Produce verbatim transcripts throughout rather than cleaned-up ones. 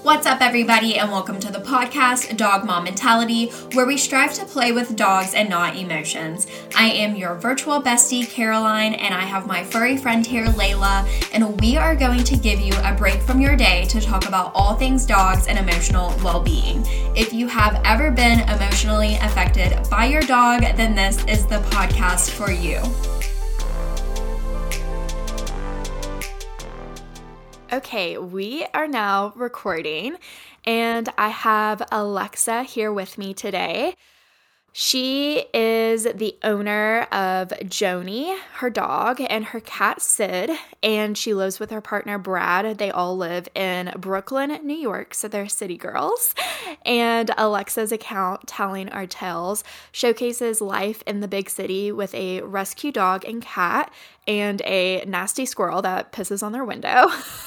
What's up, everybody, and welcome to the podcast, Dog Mom Mentality, where we strive to play with dogs and not emotions. I am your virtual bestie, Caroline, and I have my furry friend here, Layla, and we are going to give you a break from your day to talk about all things dogs and emotional well-being. If you have ever been emotionally affected by your dog, then this is the podcast for you. Okay, we are now recording, and I have Alexa here with me today. She is the owner of Joni, her dog, and her cat Sid, and she lives with her partner Brad. They all live in Brooklyn, New York, so they're city girls. And Alexa's account, Telling Our Tales, showcases life in the big city with a rescue dog and cat and a nasty squirrel that pisses on their window.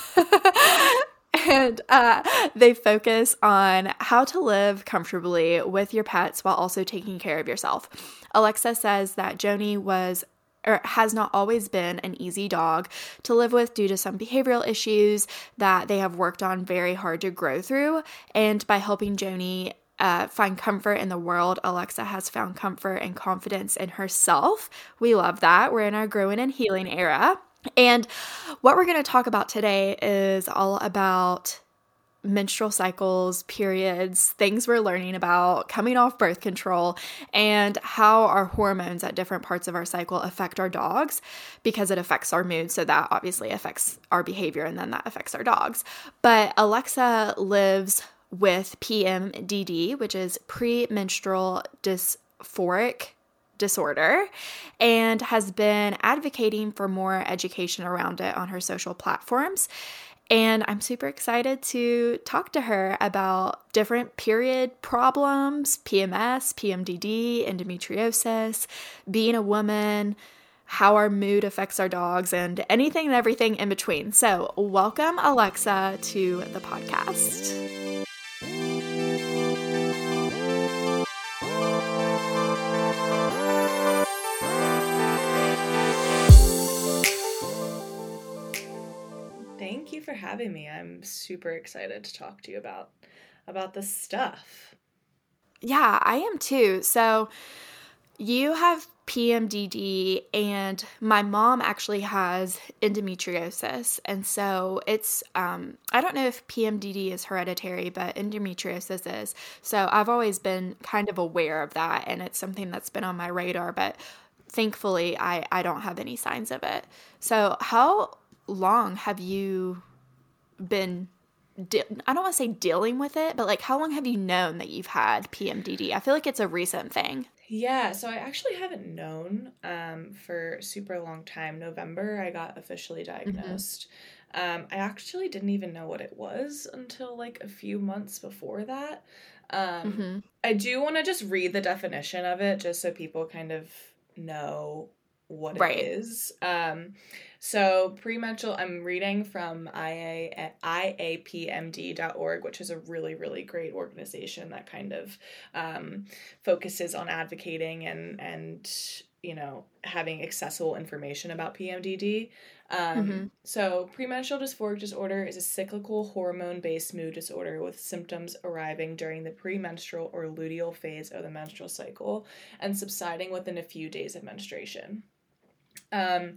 And uh, they focus on how to live comfortably with your pets while also taking care of yourself. Alexa says that Joni was or has not always been an easy dog to live with due to some behavioral issues that they have worked on very hard to grow through. And by helping Joni uh, find comfort in the world, Alexa has found comfort and confidence in herself. We love that. We're in our growing and healing era. And what we're going to talk about today is all about menstrual cycles, periods, things we're learning about, coming off birth control, and how our hormones at different parts of our cycle affect our dogs, because it affects our mood. So that obviously affects our behavior, and then that affects our dogs. But Alexa lives with P M D D, which is premenstrual dysphoric disorder, and has been advocating for more education around it on her social platforms. And I'm super excited to talk to her about different period problems, P M S, P M D D, endometriosis, being a woman, how our mood affects our dogs, and anything and everything in between. So welcome, Alexa, to the podcast. Thank you for having me. I'm super excited to talk to you about about this stuff. Yeah, I am too. So you have P M D D, and my mom actually has endometriosis. And so it's, um, I don't know if P M D D is hereditary, but endometriosis is. So I've always been kind of aware of that, and it's something that's been on my radar, but thankfully I, I don't have any signs of it. So how long have you been, de- I don't want to say dealing with it, but like how long have you known that you've had P M D D? I feel like it's a recent thing. Yeah, so I actually haven't known um, for a super long time. November, I got officially diagnosed. Mm-hmm. Um, I actually didn't even know what it was until like a few months before that. Um, mm-hmm. I do want to just read the definition of it just so people kind of know what right. it is. Um, so premenstrual, I'm reading from I A, I A P M D dot org, which is a really, really great organization that kind of um, focuses on advocating and, and, you know, having accessible information about P M D D. Um, mm-hmm. So premenstrual dysphoric disorder is a cyclical hormone-based mood disorder with symptoms arriving during the premenstrual or luteal phase of the menstrual cycle and subsiding within a few days of menstruation. Um,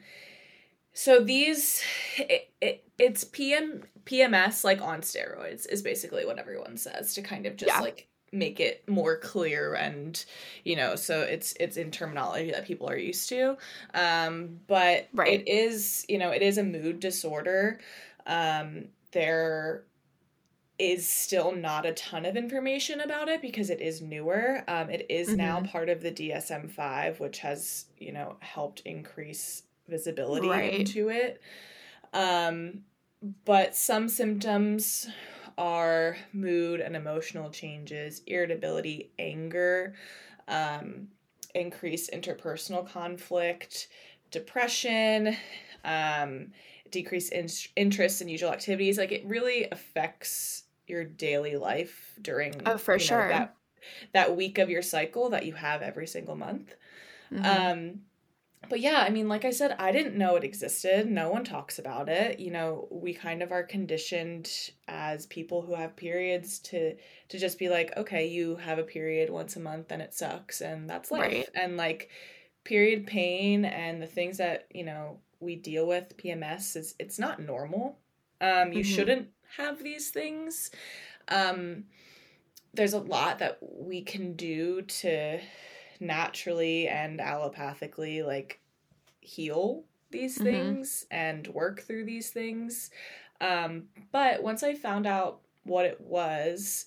so these, it, it, it's P M, P M S, like on steroids is basically what everyone says to kind of just yeah. like make it more clear and, you know, so it's, it's in terminology that people are used to. Um, but right. it is, you know, it is a mood disorder. Um, there is still not a ton of information about it because it is newer. Um, it is mm-hmm. now part of the D S M five, which has, you know, helped increase visibility right. into it. Um, but some symptoms are mood and emotional changes, irritability, anger, um, increased interpersonal conflict, depression, um, decreased in- interest in usual activities. Like it really affects your daily life during oh for you know, sure that that week of your cycle that you have every single month. Mm-hmm. Um, but yeah, I mean, like I said, I didn't know it existed. No one talks about it. You know, we kind of are conditioned as people who have periods to to just be like, okay, you have a period once a month and it sucks and that's life. Right. And like period pain and the things that, you know, we deal with, P M S, is it's not normal. Um, you Mhm. shouldn't have these things. Um, there's a lot that we can do to naturally and allopathically like heal these Mhm. things and work through these things. Um, but once I found out what it was,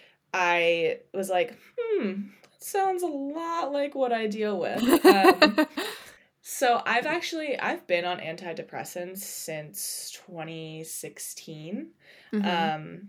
I was like, hmm, that sounds a lot like what I deal with. Um, so I've actually, I've been on antidepressants since twenty sixteen. Mhm. Um,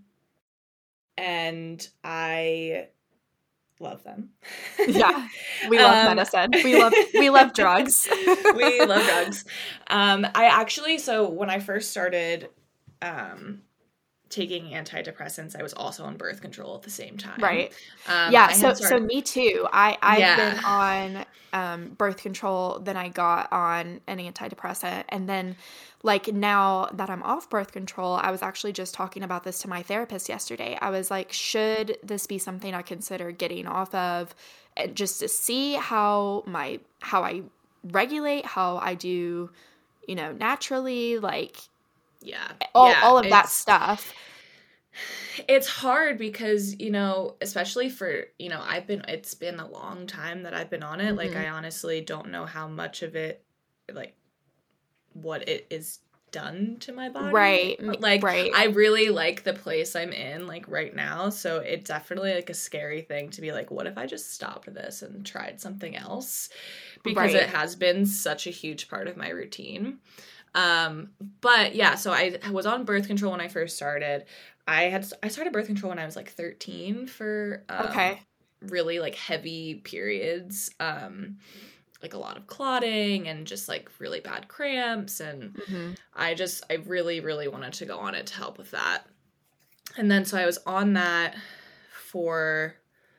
and I love them. Yeah. We love Um, medicine. We love we love drugs. we love drugs. Um, I actually, so when I first started um, taking antidepressants, I was also on birth control at the same time. Right. Um, Yeah, I so had so started, me too. I I've yeah, been on um birth control, then I got on an antidepressant, and then like now that I'm off birth control, I was actually just talking about this to my therapist yesterday. I was like, should this be something I consider getting off of, and just to see how my how I regulate, how I do, you know, naturally, like yeah, all yeah. all of that It's stuff. it's hard because, you know, especially for, you know, I've been, it's been a long time that I've been on it. Like, Mhm. I honestly don't know how much of it, like, what it is done to my body. Right. But, like, Right. I really like the place I'm in, like, right now. So it's definitely, like, a scary thing to be like, what if I just stopped this and tried something else? Because it Right. has been such a huge part of my routine. Um, but yeah, so I was on birth control when I first started. I had I started birth control when I was like thirteen for um Okay. really like heavy periods, um like a lot of clotting and just like really bad cramps, and Mhm. I just I really really wanted to go on it to help with that. And then so I was on that for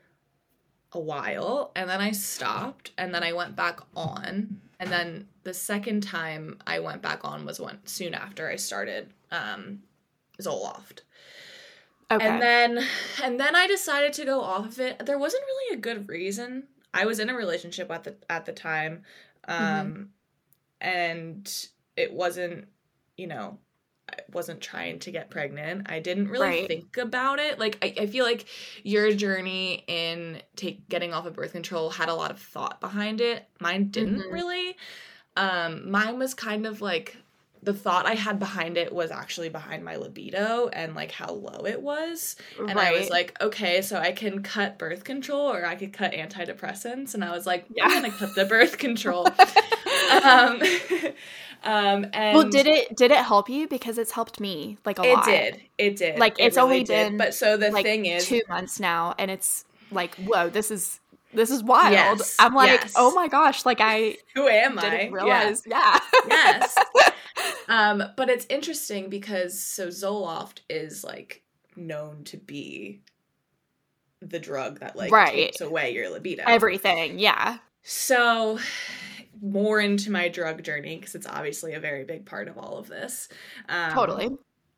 a while, and then I stopped, and then I went back on, and then the second time I went back on was when soon after I started um Zoloft. Okay. And then and then I decided to go off of it. There wasn't really a good reason. I was in a relationship at the at the time. Um Mhm. and it wasn't, you know, I wasn't trying to get pregnant. I didn't really Right. think about it. Like, I, I feel like your journey in take getting off of birth control had a lot of thought behind it. Mine didn't Mhm. really. Um, mine was kind of like, the thought I had behind it was actually behind my libido and like how low it was. And I was Right. like, okay, so I can cut birth control or I could cut antidepressants. And I was like, I'm Yeah. gonna cut the birth control. um, um, and Well, did it did it help you? Because it's helped me like a it lot. did. It did. Like It it's really only did. been But so the like thing is, two months now, and it's like, whoa, this is this is wild. yes, I'm like, yes. oh my gosh, like I Who am I? didn't Yeah. realize. Yeah. Yes. Um, but it's interesting because so Zoloft is like known to be the drug that like Right. takes away your libido. Everything. Yeah. So more into my drug journey, because it's obviously a very big part of all of this. Um, Totally.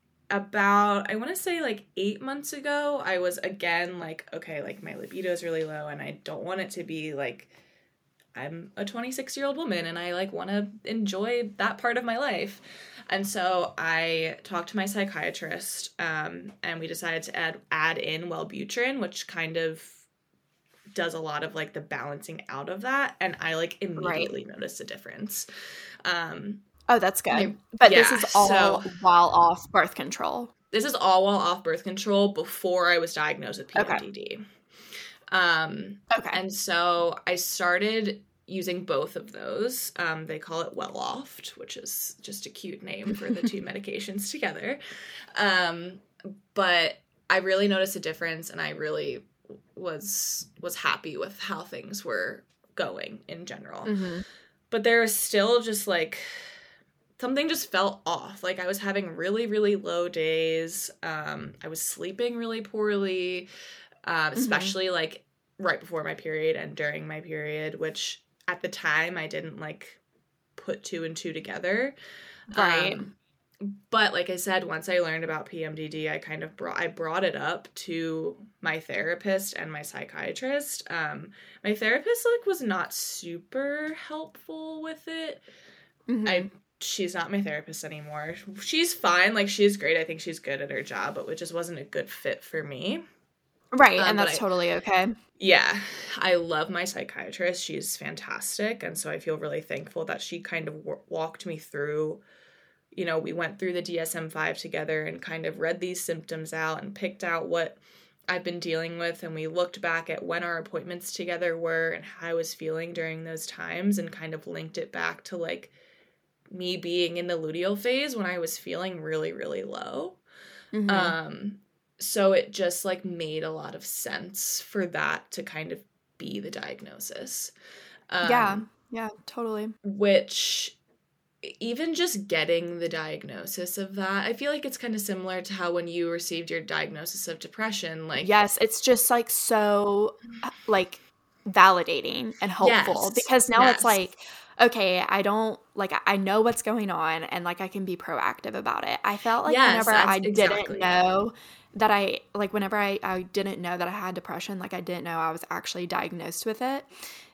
About, I want to say like eight months ago, I was again like, okay, like my libido is really low and I don't want it to be like, I'm a twenty-six year old woman and I like want to enjoy that part of my life. And so I talked to my psychiatrist, um, and we decided to add, add in Wellbutrin, which kind of does a lot of like the balancing out of that. And I like immediately right. noticed a difference. Um, oh, that's good. I, but yeah, this is all so, while off birth control. This is all while off birth control before I was diagnosed with P M D D. Okay. Um, okay. And so I started using both of those. Um, they call it Welloft, which is just a cute name for the two medications together. Um, but I really noticed a difference, and I really was was happy with how things were going in general. Mm-hmm. But there was still just like something just felt off. Like I was having really, really low days. Um, I was sleeping really poorly, um, especially mm-hmm. like right before my period and during my period, which at the time I didn't like put two and two together. Right. Um, but like I said, once I learned about P M D D, I kind of brought I brought it up to my therapist and my psychiatrist. Um, my therapist like was not super helpful with it. Mm-hmm. I she's not my therapist anymore. She's fine, like she's great. I think she's good at her job, but it just wasn't a good fit for me. Right, Um, and that's I, totally okay. Yeah, I love my psychiatrist. She's fantastic, and so I feel really thankful that she kind of w- walked me through. You know, we went through the D S M five together and kind of read these symptoms out and picked out what I've been dealing with, and we looked back at when our appointments together were and how I was feeling during those times and kind of linked it back to, like, me being in the luteal phase when I was feeling really, really low. Mm-hmm. Um, so it just, like, made a lot of sense for that to kind of be the diagnosis. Um, yeah, yeah, totally. Which... even just getting the diagnosis of that, I feel like it's kind of similar to how when you received your diagnosis of depression, like... Yes, it's just, like, so, like, validating and helpful. Yes, because now yes. it's like, okay, I don't, like, I know what's going on, and, like, I can be proactive about it. I felt like Yes, whenever I exactly. didn't know that I, like, whenever I, I didn't know that I had depression, like, I didn't know I was actually diagnosed with it,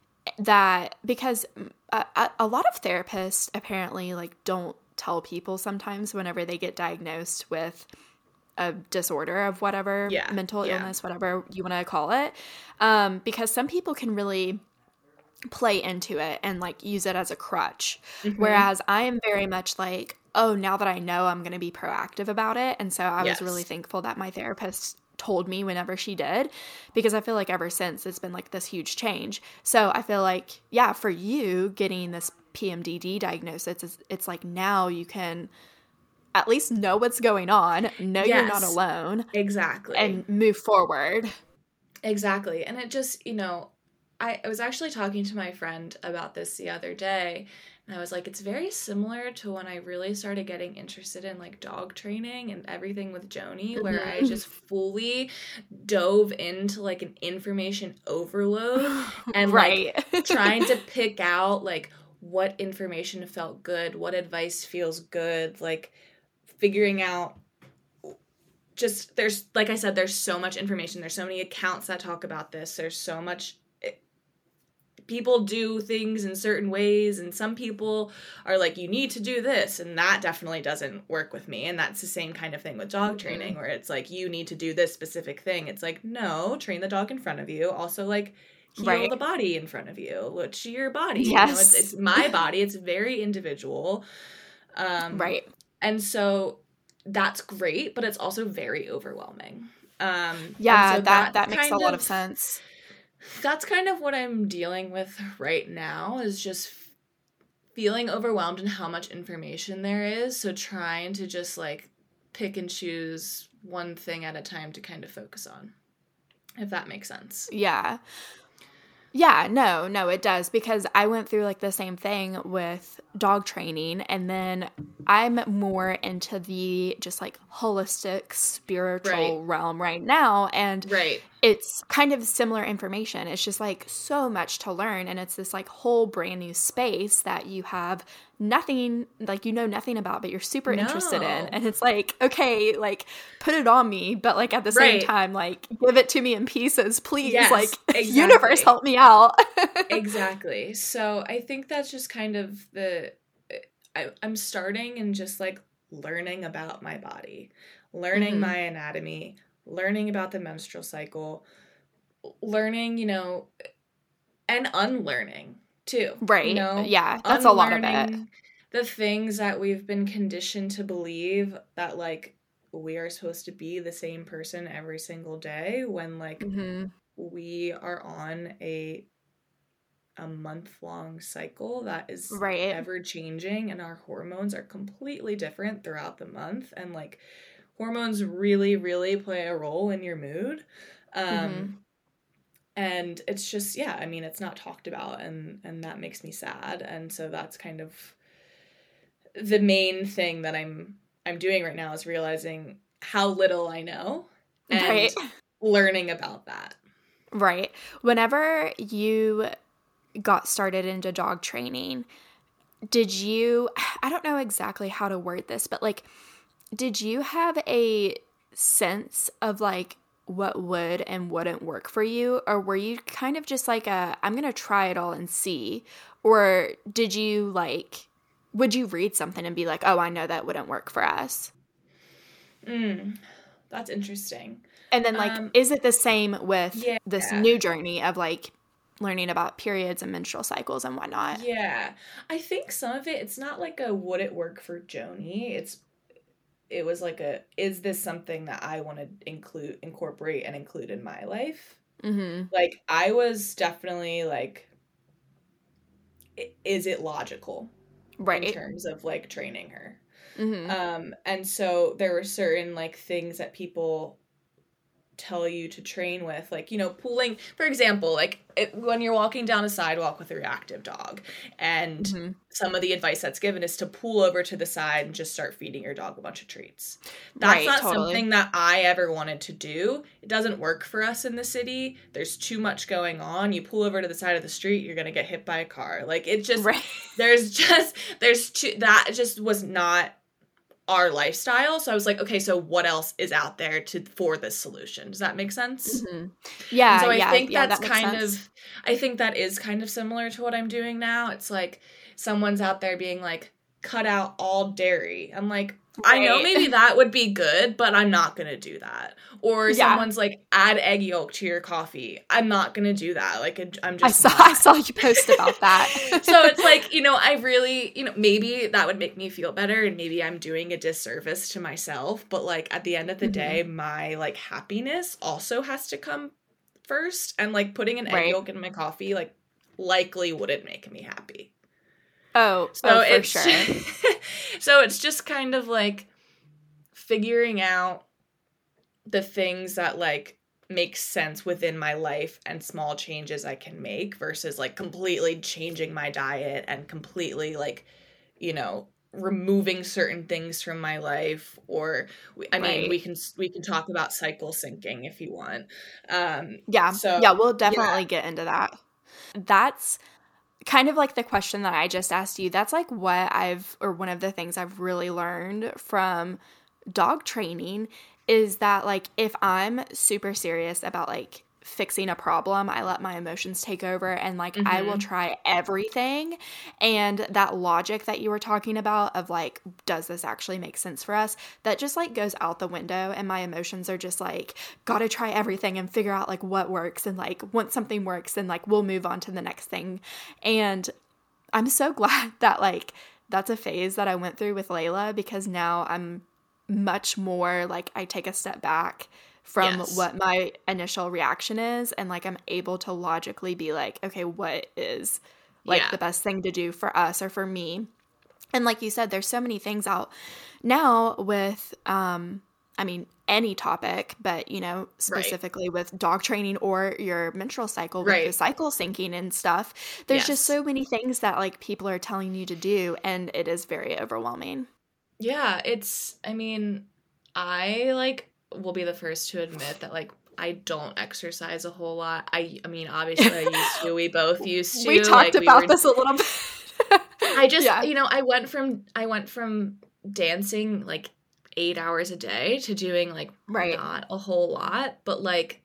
that because a, a lot of therapists apparently like don't tell people sometimes whenever they get diagnosed with a disorder of whatever, yeah, mental yeah. illness, whatever you want to call it, um, because some people can really play into it and like use it as a crutch. Mm-hmm. Whereas I am very much like, oh, now that I know, I'm going to be proactive about it. And so I yes. was really thankful that my therapist told me whenever she did, because I feel like ever since it's been like this huge change. So I feel like, yeah, for you getting this P M D D diagnosis, it's, it's like now you can at least know what's going on, know yes, you're not alone. Exactly. And move forward. Exactly. And it just, you know, I, I was actually talking to my friend about this the other day, and I was like, it's very similar to when I really started getting interested in, like, dog training and everything with Joni, mm-hmm. where I just fully dove into, like, an information overload and, right. like, trying to pick out, like, what information felt good, what advice feels good, like, figuring out just, there's, like I said, there's so much information. There's so many accounts that talk about this. There's so much... people do things in certain ways, and some people are like, you need to do this, and that definitely doesn't work with me. And that's the same kind of thing with dog mm-hmm. training, where it's like, you need to do this specific thing. It's like, no, train the dog in front of you. Also, like, heal right. the body in front of you, which your body, yes. you know, it's, it's my body. It's very individual. Um, right. And so that's great, but it's also very overwhelming. Um, yeah, so that, that, that makes a of, lot of sense. That's kind of what I'm dealing with right now, is just feeling overwhelmed in how much information there is. So trying to just, like, pick and choose one thing at a time to kind of focus on, if that makes sense. Yeah. Yeah, no, no, it does, because I went through, like, the same thing with dog training, and then I'm more into the just, like, holistic spiritual right. realm right now, and right. it's kind of similar information. It's just, like, so much to learn, and it's this, like, whole brand new space that you have nothing, like, you know nothing about, but you're super no. interested in, and it's like, okay, like, put it on me, but, like, at the same right. time, like, give it to me in pieces, please, yes, like, exactly. universe, help me out. Exactly. So I think that's just kind of the, I, I'm starting and just, like, learning about my body, learning mm-hmm. my anatomy, learning about the menstrual cycle, learning, you know, and unlearning too. Right. You know? Yeah, that's a lot of it. The things that we've been conditioned to believe, that, like, we are supposed to be the same person every single day, when, like, mm-hmm. we are on a a month-long cycle that is right. ever changing, and our hormones are completely different throughout the month, and, like, hormones really, really play a role in your mood. Um, mm-hmm. And it's just, yeah, I mean, it's not talked about, and, and that makes me sad. And so that's kind of the main thing that I'm, I'm doing right now, is realizing how little I know and right. learning about that. Right. Whenever you got started into dog training, did you, I don't know exactly how to word this, but like, did you have a sense of like what would and wouldn't work for you? Or were you kind of just like a, I'm going to try it all and see? Or did you like, would you read something and be like, oh, I know that wouldn't work for us? Mm, that's interesting. And then like, Um, is it the same with yeah. this new journey of like learning about periods and menstrual cycles and whatnot? Yeah. I think some of it, it's not like a would it work for Joni? It's it was like a, is this something that I want to include, incorporate and include in my life? Mm-hmm. Like, I was definitely like, i- is it logical in Right. terms of like training her? Mm-hmm. Um, and so there were certain like things that people tell you to train with, like, you know, pulling, for example, like it, when you're walking down a sidewalk with a reactive dog, and Mm-hmm. some of the advice that's given is to pull over to the side and just start feeding your dog a bunch of treats. That's Right, not totally. something that I ever wanted to do. It doesn't work for us in the city. There's too much going on. You pull over to the side of the street, you're going to get hit by a car. Like, it just, Right. there's just, there's too, that just was not our lifestyle. So I was like, okay, so what else is out there to for this solution? Does that make sense? Mm-hmm. Yeah, And so I yeah, think yeah, that's that makes kind sense. of, I think that is kind of similar to what I'm doing now. It's like someone's out there being like, cut out all dairy. I'm like, I know Right. maybe that would be good, but I'm not going to do that. Or Yeah. someone's like, add egg yolk to your coffee. I'm not going to do that. Like, it- I'm I just saw not. I saw you post about that. So it's like, you know, I really, you know, maybe that would make me feel better, and maybe I'm doing a disservice to myself, but like at the end of the Mhm. day, my like happiness also has to come first, and like putting an egg Right. yolk in my coffee like likely wouldn't make me happy. Oh, So oh, for it's sure. so it's just kind of like figuring out the things that like make sense within my life and small changes I can make versus like completely changing my diet and completely like, you know, removing certain things from my life. Or I mean, Right. we can we can talk about cycle syncing if you want. Um Yeah. so Yeah, we'll yeah. definitely get into that. That's kind of like the question that I just asked you. That's like what I've, or one of the things I've really learned from dog training is that like if I'm super serious about like fixing a problem, I let my emotions take over and like I will Mhm. try everything. And that logic that you were talking about of like, does this actually make sense for us? That just like goes out the window, and my emotions are just like, gotta try everything and figure out like what works. And like once something works, then like we'll move on to the next thing. And I'm so glad that like that's a phase that I went through with Layla, because now I'm much more like I take a step back from Yes. what my initial reaction is, and like I'm able to logically be like, okay, what is like Yeah. the best thing to do for us or for me? And like you said, there's so many things out now with um I mean any topic, but you know, specifically with dog training or your menstrual cycle with the Right. cycle syncing and stuff. There's just Yes. so many things that like people are telling you to do, and it is very overwhelming. Yeah, it's, I mean, I like will be the first to admit that like I don't exercise a whole lot. I I mean, obviously I used to. We both used to. We talked like we about were this a little bit. I just, yeah. you know, I went from I went from dancing like eight hours a day to doing like Right. not a whole lot, but like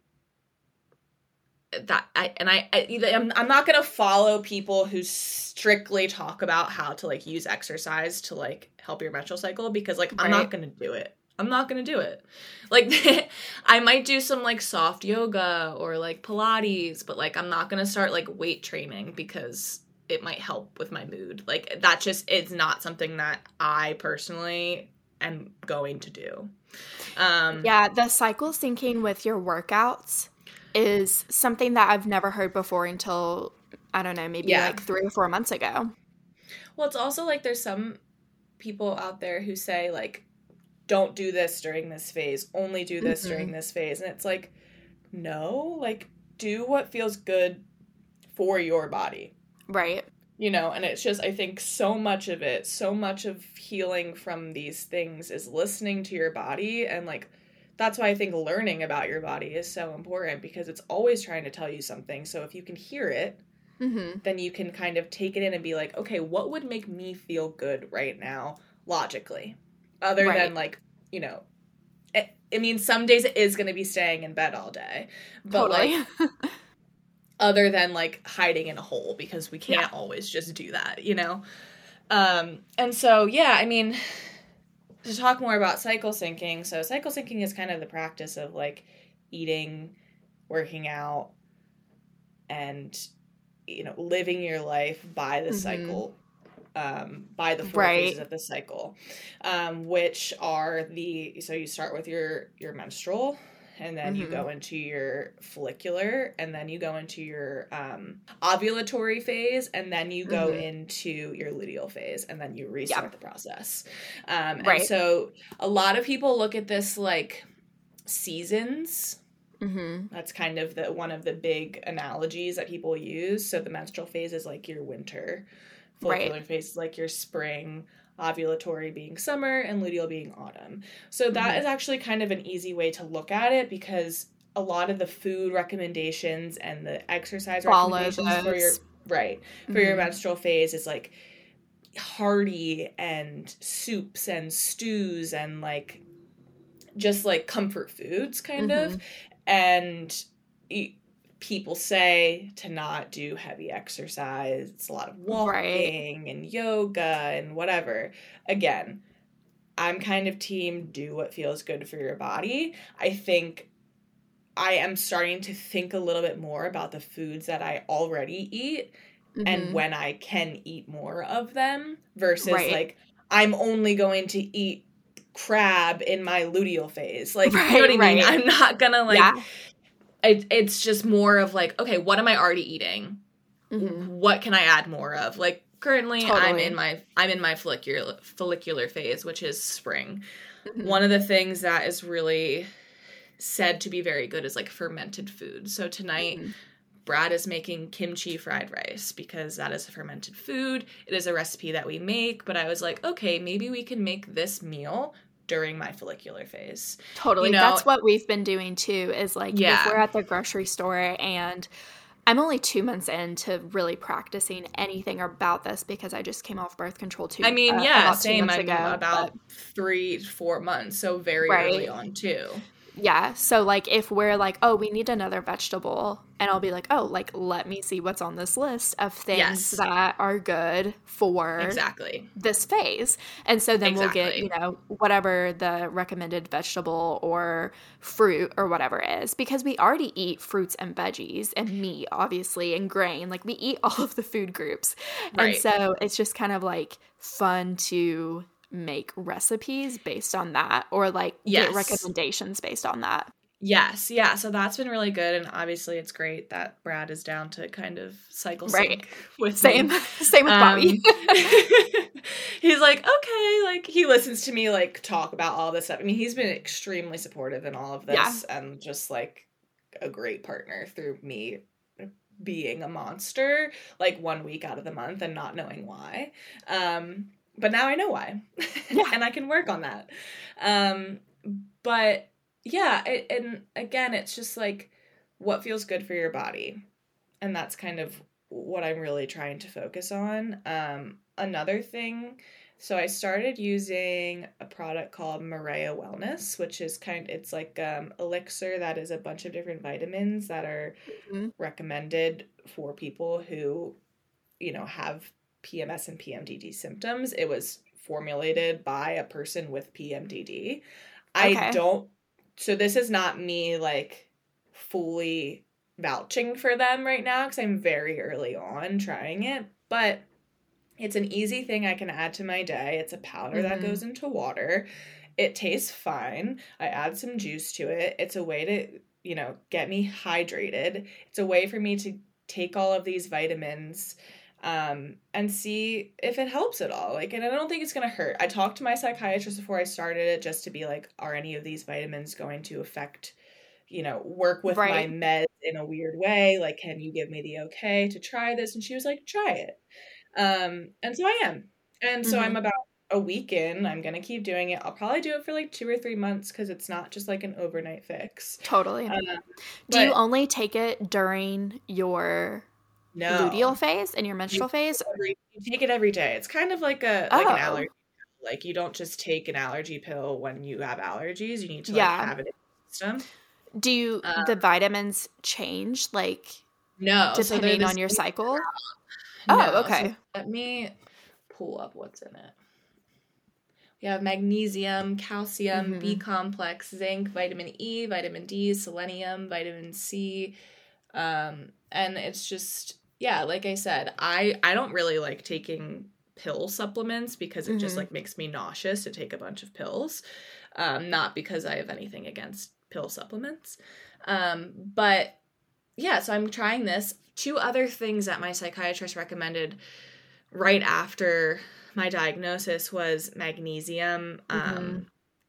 that I and I, I I'm, I'm not gonna follow people who strictly talk about how to like use exercise to like help your menstrual cycle, because like I'm Right. not gonna do it. I'm not gonna do it. Like I might do some like soft yoga or like Pilates, but like I'm not gonna start like weight training because it might help with my mood. Like that just is not something that I personally am going to do. Um Yeah, the cycle syncing with your workouts is something that I've never heard before until, I don't know, maybe Yeah. like three or four months ago. Well, it's also like there's some people out there who say like, don't do this during this phase, only do this Mhm. during this phase. And it's like, no, like do what feels good for your body, Right. you know? And it's just, I think so much of it, so much of healing from these things is listening to your body. And like, that's why I think learning about your body is so important, because it's always trying to tell you something. So if you can hear it, Mm-hmm. then you can kind of take it in and be like, okay, what would make me feel good right now logically? Other Right. than like, you know, it, I mean, some days it is going to be staying in bed all day. But Totally. like, other than like hiding in a hole, because we can't Yeah. always just do that, you know? Um, and so, yeah, I mean, to talk more about cycle syncing, so cycle syncing is kind of the practice of like eating, working out, and, you know, living your life by the Mm-hmm. cycle, um, by the four Right. phases of the cycle, um, which are the, so you start with your, your menstrual, and then you Mm-hmm. go into your follicular, and then you go into your um, ovulatory phase, and then you go Mm-hmm. into your luteal phase, and then you restart Yeah. the process. Um, and Right. so a lot of people look at this like seasons. Mm-hmm. That's kind of the one of the big analogies that people use. So the menstrual phase is like your winter, follicular Right. phase is like your spring, ovulatory being summer, and luteal being autumn. So that Mm-hmm. is actually kind of an easy way to look at it, because a lot of the food recommendations and the exercise Follow recommendations for your those. right for your Mm-hmm. menstrual phase is like hearty and soups and stews and like just like comfort foods kind Mm-hmm. of. And e- people say to not do heavy exercise. It's a lot of Right. walking and yoga and whatever. Again, I'm kind of team do what feels good for your body. I think I am starting to think a little bit more about the foods that I already eat Mm-hmm. and when I can eat more of them versus Right. like I'm only going to eat crab in my luteal phase. Like, Right, you know what I mean? right. I'm not gonna like Yeah. it, it's just more of like, okay, what am I already eating? Mm-hmm. What can I add more of? Like currently I'm Totally. in my I'm in my follicular follicular phase, which is spring. Mm-hmm. One of the things that is really said to be very good is like fermented food. So tonight Mm-hmm. Brad is making kimchi fried rice because that is a fermented food. It is a recipe that we make, but I was like, okay, maybe we can make this meal during my follicular phase. Totally. You know, That's what we've been doing too, is like Yeah. if we're at the grocery store, and I'm only two months into really practicing anything about this because I just came off birth control two I mean, uh, yeah, about two same. months I'm ago. about But three, four months, so very early right. on too. Yeah. So like if we're like, oh, we need another vegetable, and I'll be like, oh, like let me see what's on this list of things Yes. that are good for Exactly. this phase. And so then we'll get, Exactly. you know, whatever the recommended vegetable or fruit or whatever is, because we already eat fruits and veggies and meat, obviously, and grain. Like we eat all of the food groups. And Right. so it's just kind of like fun to make recipes based on that, or like Yes. get recommendations based on that. Yes, yeah, so that's been really good, and obviously it's great that Brad is down to kind of cycle sync Right. with Same. me. Same with Bobby. Um, he's like, okay, like he listens to me like talk about all this stuff. I mean, he's been extremely supportive in all of this, Yeah. and just like a great partner through me being a monster like one week out of the month and not knowing why. Um, but now I know why. Yeah. And I can work on that. Um, but yeah, it, and again, it's just like what feels good for your body. And that's kind of what I'm really trying to focus on. Um, another thing, so I started using a product called Maria Wellness, which is kind it's like um elixir that is a bunch of different vitamins that are Mhm. recommended for people who, you know, have P M S and P M D D symptoms. It was formulated by a person with P M D D. I Okay. don't, so this is not me like fully vouching for them right now because I'm very early on trying it, but it's an easy thing I can add to my day. It's a powder that Mhm. goes into water. It tastes fine. I add some juice to it. It's a way to, you know, get me hydrated. It's a way for me to take all of these vitamins um, and see if it helps at all. Like, and I don't think it's going to hurt. I talked to my psychiatrist before I started it just to be like, are any of these vitamins going to affect, you know, work with Right. my meds in a weird way? Like, can you give me the okay to try this? And she was like, try it. Um, and so I am. And so Mhm. I'm about a week in. I'm going to keep doing it. I'll probably do it for like two or three months because it's not just like an overnight fix. Totally. Um, Do you but only take it during your luteal No. phase, in your You menstrual phase? every you take it every day. It's kind of like a like an Oh, allergy pill. Like, you don't just take an allergy pill when you have allergies. You need to, like, yeah. have it in your system. Do you Uh, the vitamins change, like, no, so they're depending the on your same cycle? Oh, No, so okay. let me pull up what's in it. We have magnesium, calcium, B Mhm. complex, zinc, vitamin E, vitamin D, selenium, vitamin C, um, and it's just yeah, like I said, I I don't really like taking pill supplements because it just Mhm. like makes me nauseous to take a bunch of pills. Um, not because I have anything against pill supplements. Um, but yeah, so I'm trying this. Two other things that my psychiatrist recommended right after my diagnosis was magnesium. Mhm. Um,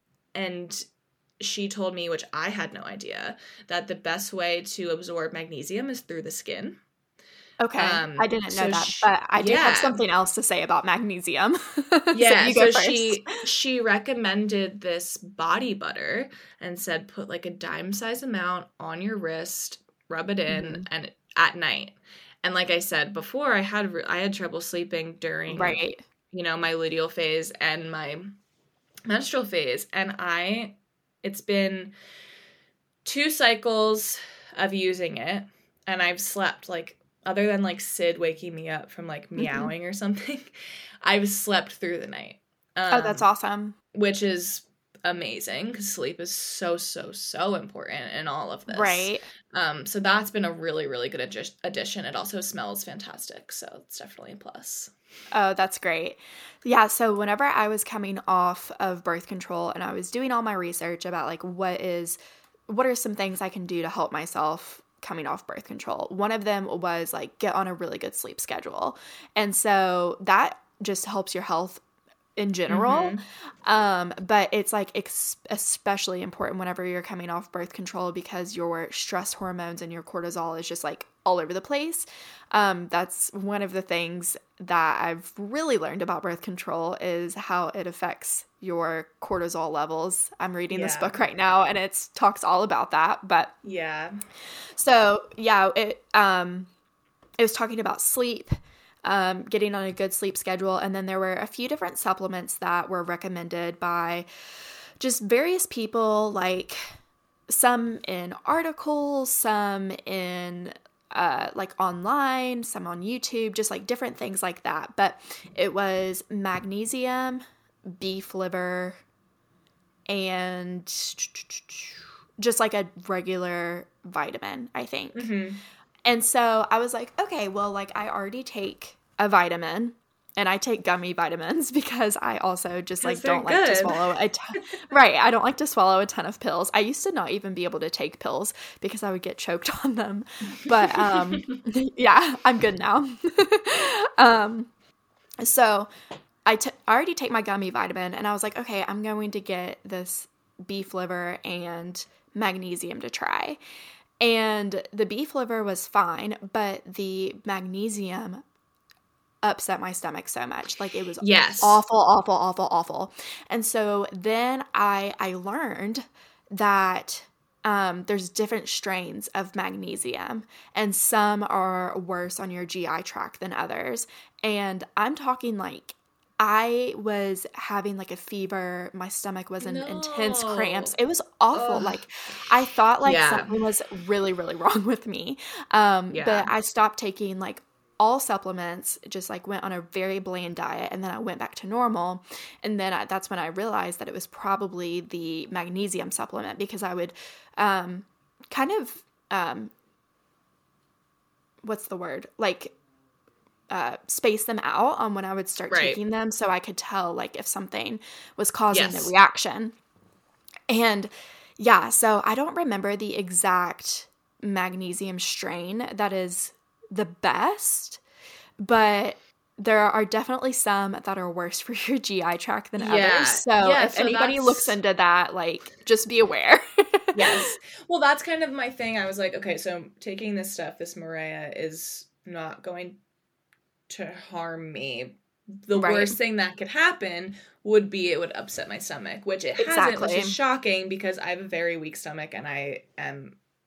and she told me, which I had no idea, that the best way to absorb magnesium is through the skin. Okay. I Um, didn't know so that, she, but I do have yeah, something else to say about magnesium. So yeah. you go So first. she she recommended this body butter and said put like a dime size amount on your wrist, rub it in, Mhm. and at night. And like I said before, I had re- I had trouble sleeping during Right. you know my luteal phase and my menstrual phase, and I it's been two cycles of using it, and I've slept like other than like Sid waking me up from like Mhm. meowing or something, I've slept through the night. Oh, that's Um awesome. which is amazing because sleep is so so so important in all of this. Right. Um so that's been a really really good addi- addition. It also smells fantastic, so it's definitely a plus. Oh, that's great. Yeah, so whenever I was coming off of birth control and I was doing all my research about like what is what are some things I can do to help myself coming off birth control. One of them was like get on a really good sleep schedule. And so that just helps your health in general. Mm-hmm. Um, but it's like ex- especially important whenever you're coming off birth control because your stress hormones and your cortisol is just like all over the place. Um, that's one of the things that I've really learned about birth control is how it affects your cortisol levels. I'm reading this Yeah. book right now and it talks all about that. But Yeah. so yeah, it um it was talking about sleep, um, getting on a good sleep schedule. And then there were a few different supplements that were recommended by just various people, like some in articles, some in uh, like online, some on YouTube, just like different things like that. But it was magnesium, beef liver, and just like a regular vitamin, I think. Mm-hmm. And so I was like, okay, well, like I already take a vitamin and I take gummy vitamins because I also just Because like they're don't like to good. swallow a ton. Right. I don't like to swallow a ton of pills. I used to not even be able to take pills because I would get choked on them. But um yeah, I'm good now. um so I t- I already take my gummy vitamin and I was like, okay, I'm going to get this beef liver and magnesium to try. And the beef liver was fine, but the magnesium upset my stomach so much. Like it was Yes. awful, awful, awful, awful. And so then I I learned that um, there's different strains of magnesium, and some are worse on your G I tract than others. And I'm talking like I was having like a fever. My stomach was in intense cramps. No. It was awful. Ugh. Like I thought like Yeah. something was really, really wrong with me. Um, Yeah. but I stopped taking like all supplements, just like went on a very bland diet, and then I went back to normal. And then I, that's when I realized that it was probably the magnesium supplement because I would um, kind of um, what's the word like uh, space them out on when I would start Right. taking them, so I could tell like if something was causing the Yes. reaction. And yeah, so I don't remember the exact magnesium strain that is the best, but there are definitely some that are worse for your G I tract than others. Yeah. So Yeah. if So anybody looks that's into that, like just be aware. yes. Well, that's kind of my thing. I was like, okay, so taking this stuff, this Maria is not going to harm me. The Right. worst thing that could happen would be it would upset my stomach, which it hasn't, which Exactly. is shocking because I have a very weak stomach and I am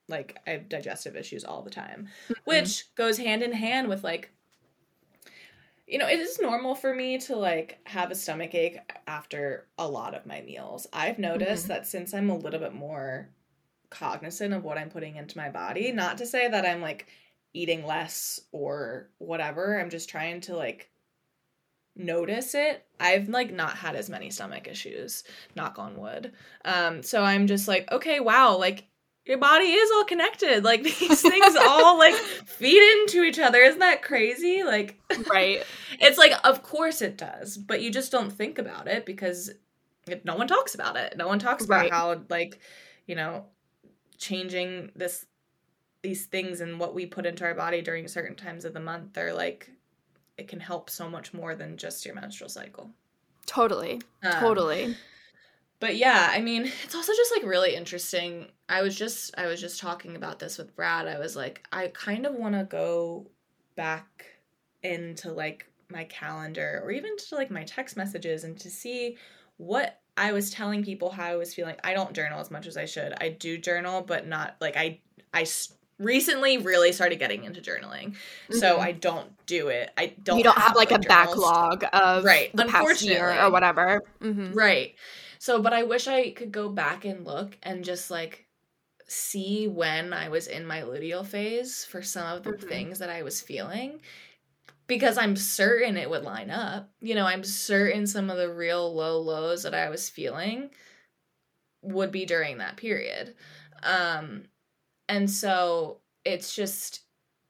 Like, I have digestive issues all the time, mm-hmm. which goes hand in hand with, like, you know, it is normal for me to, like, have a stomach ache after a lot of my meals. I've noticed mm-hmm. that since I'm a little bit more cognizant of what I'm putting into my body, not to say that I'm, like, eating less or whatever, I'm just trying to, like, notice it. I've, like, not had as many stomach issues, knock on wood. Um, so I'm just like, okay, wow, like, your body is all connected. Like, these things all, like, feed into each other. Isn't that crazy? Like, right. It's like, of course it does, but you just don't think about it because no one talks about it. No one talks about right. how, like, you know, changing this, these things and what we put into our body during certain times of the month are, like, it can help so much more than just your menstrual cycle. Totally. Um, totally. But yeah, I mean, it's also just, like, really interesting. I was just, I was just talking about this with Brad. I was like, I kind of want to go back into, like, my calendar or even to, like, my text messages and to see what I was telling people, how I was feeling. I don't journal as much as I should. I do journal, but not, like, I, I recently really started getting into journaling. Mm-hmm. So I don't do it. I don't You don't have, have like, like, a backlog of right. the past year or whatever. Mm-hmm. Right. So, but I wish I could go back and look and just, like, see when I was in my luteal phase for some of the mm-hmm. things that I was feeling, because I'm certain it would line up. You know, I'm certain some of the real low lows that I was feeling would be during that period. Um, and so it's just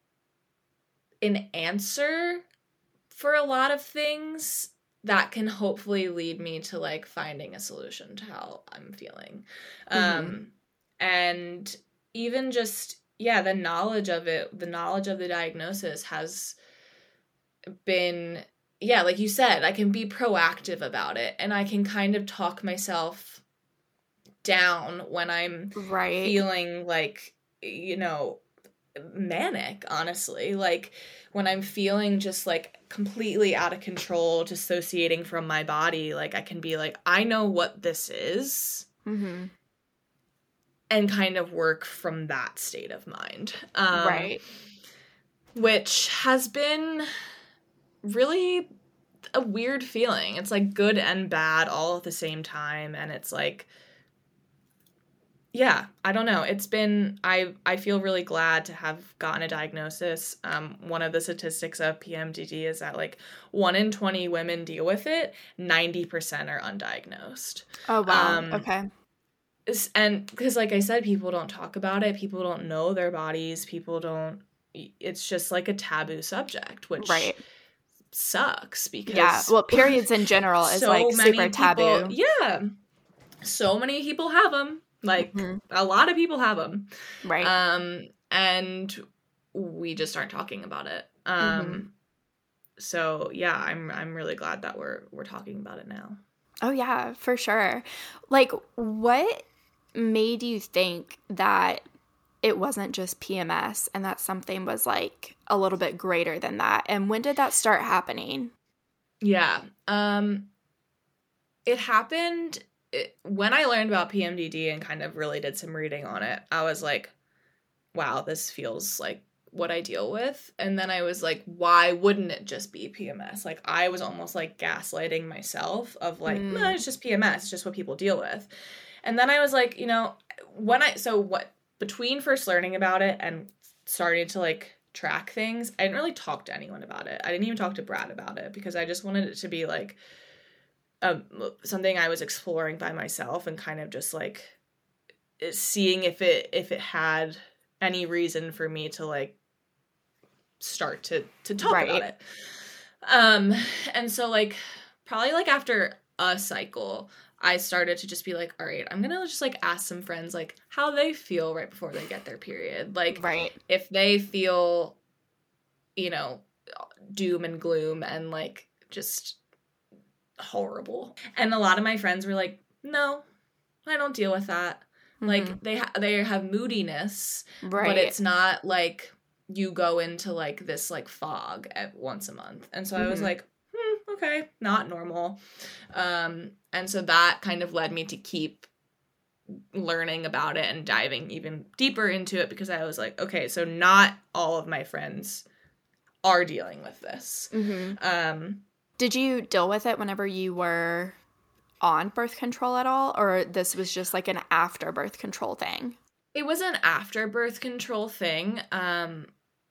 an answer for a lot of things that can hopefully lead me to, like, finding a solution to how I'm feeling. Mm-hmm. Um, and even just, yeah, the knowledge of it, the knowledge of the diagnosis has been, yeah, like you said, I can be proactive about it and I can kind of talk myself down when I'm right. feeling, like, you know, manic, honestly. Like, when I'm feeling just, like, completely out of control, dissociating from my body, like, I can be like, I know what this is. Mm-hmm. And kind of work from that state of mind. Um, right. Which has been really a weird feeling. It's, like, good and bad all at the same time. And it's, like, yeah, I don't know. It's been, I I feel really glad to have gotten a diagnosis. Um, one of the statistics of P M D D is that, like, one in twenty women deal with it. ninety percent are undiagnosed. Oh, wow. Um, okay. And because, like I said, people don't talk about it. People don't know their bodies. People don't, it's just, like, a taboo subject, which right. sucks because. Yeah, well, periods in general is, so like, super people, taboo. Yeah. So many people have them. Like, mm-hmm. a lot of people have them. Right. Um, and we just aren't talking about it. Um, mm-hmm. So, yeah, I'm I'm really glad that we're we're talking about it now. Oh, yeah, for sure. Like, what made you think that it wasn't just P M S and that something was, like, a little bit greater than that? And when did that start happening? Yeah. Um, it happened... It, when I learned about P M D D and kind of really did some reading on it, I was like, wow, this feels like what I deal with. And then I was like, why wouldn't it just be P M S? Like, I was almost, like, gaslighting myself of, like, mm. no, it's just P M S. It's just what people deal with. And then I was like, you know, when I, so what, between first learning about it and starting to, like, track things, I didn't really talk to anyone about it. I didn't even talk to Brad about it because I just wanted it to be, like, Um, something I was exploring by myself and kind of just, like, seeing if it if it had any reason for me to, like, start to to talk right. about it. Um, and so, like, probably, like, after a cycle, I started to just be like, all right, I'm gonna just, like, ask some friends, like, how they feel right before they get their period. Like, right. if they feel, you know, doom and gloom and, like, just horrible. And a lot of my friends were like, no, I don't deal with that. Mm-hmm. Like, they ha- they have moodiness, right. but it's not like you go into, like, this, like, fog at once a month. And so mm-hmm. I was like, hmm, okay, not normal. Um, and so that kind of led me to keep learning about it and diving even deeper into it, because I was like, okay, so not all of my friends are dealing with this. Mm-hmm. Um, Did you deal with it whenever you were on birth control at all, or this was just like an after birth control thing? It was an after birth control thing. Um,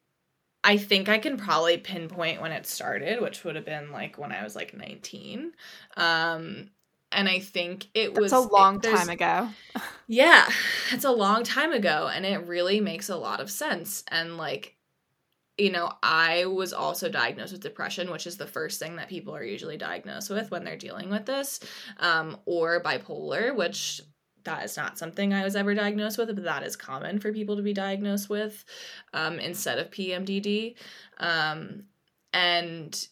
I think I can probably pinpoint when it started, which would have been like when I was like nineteen. Um, and I think it That's was a long it, time ago. Yeah, it's a long time ago, and it really makes a lot of sense. And like, you know, I was also diagnosed with depression, which is the first thing that people are usually diagnosed with when they're dealing with this, um, or bipolar, which that is not something I was ever diagnosed with, but that is common for people to be diagnosed with, um, instead of P M D D. Um, and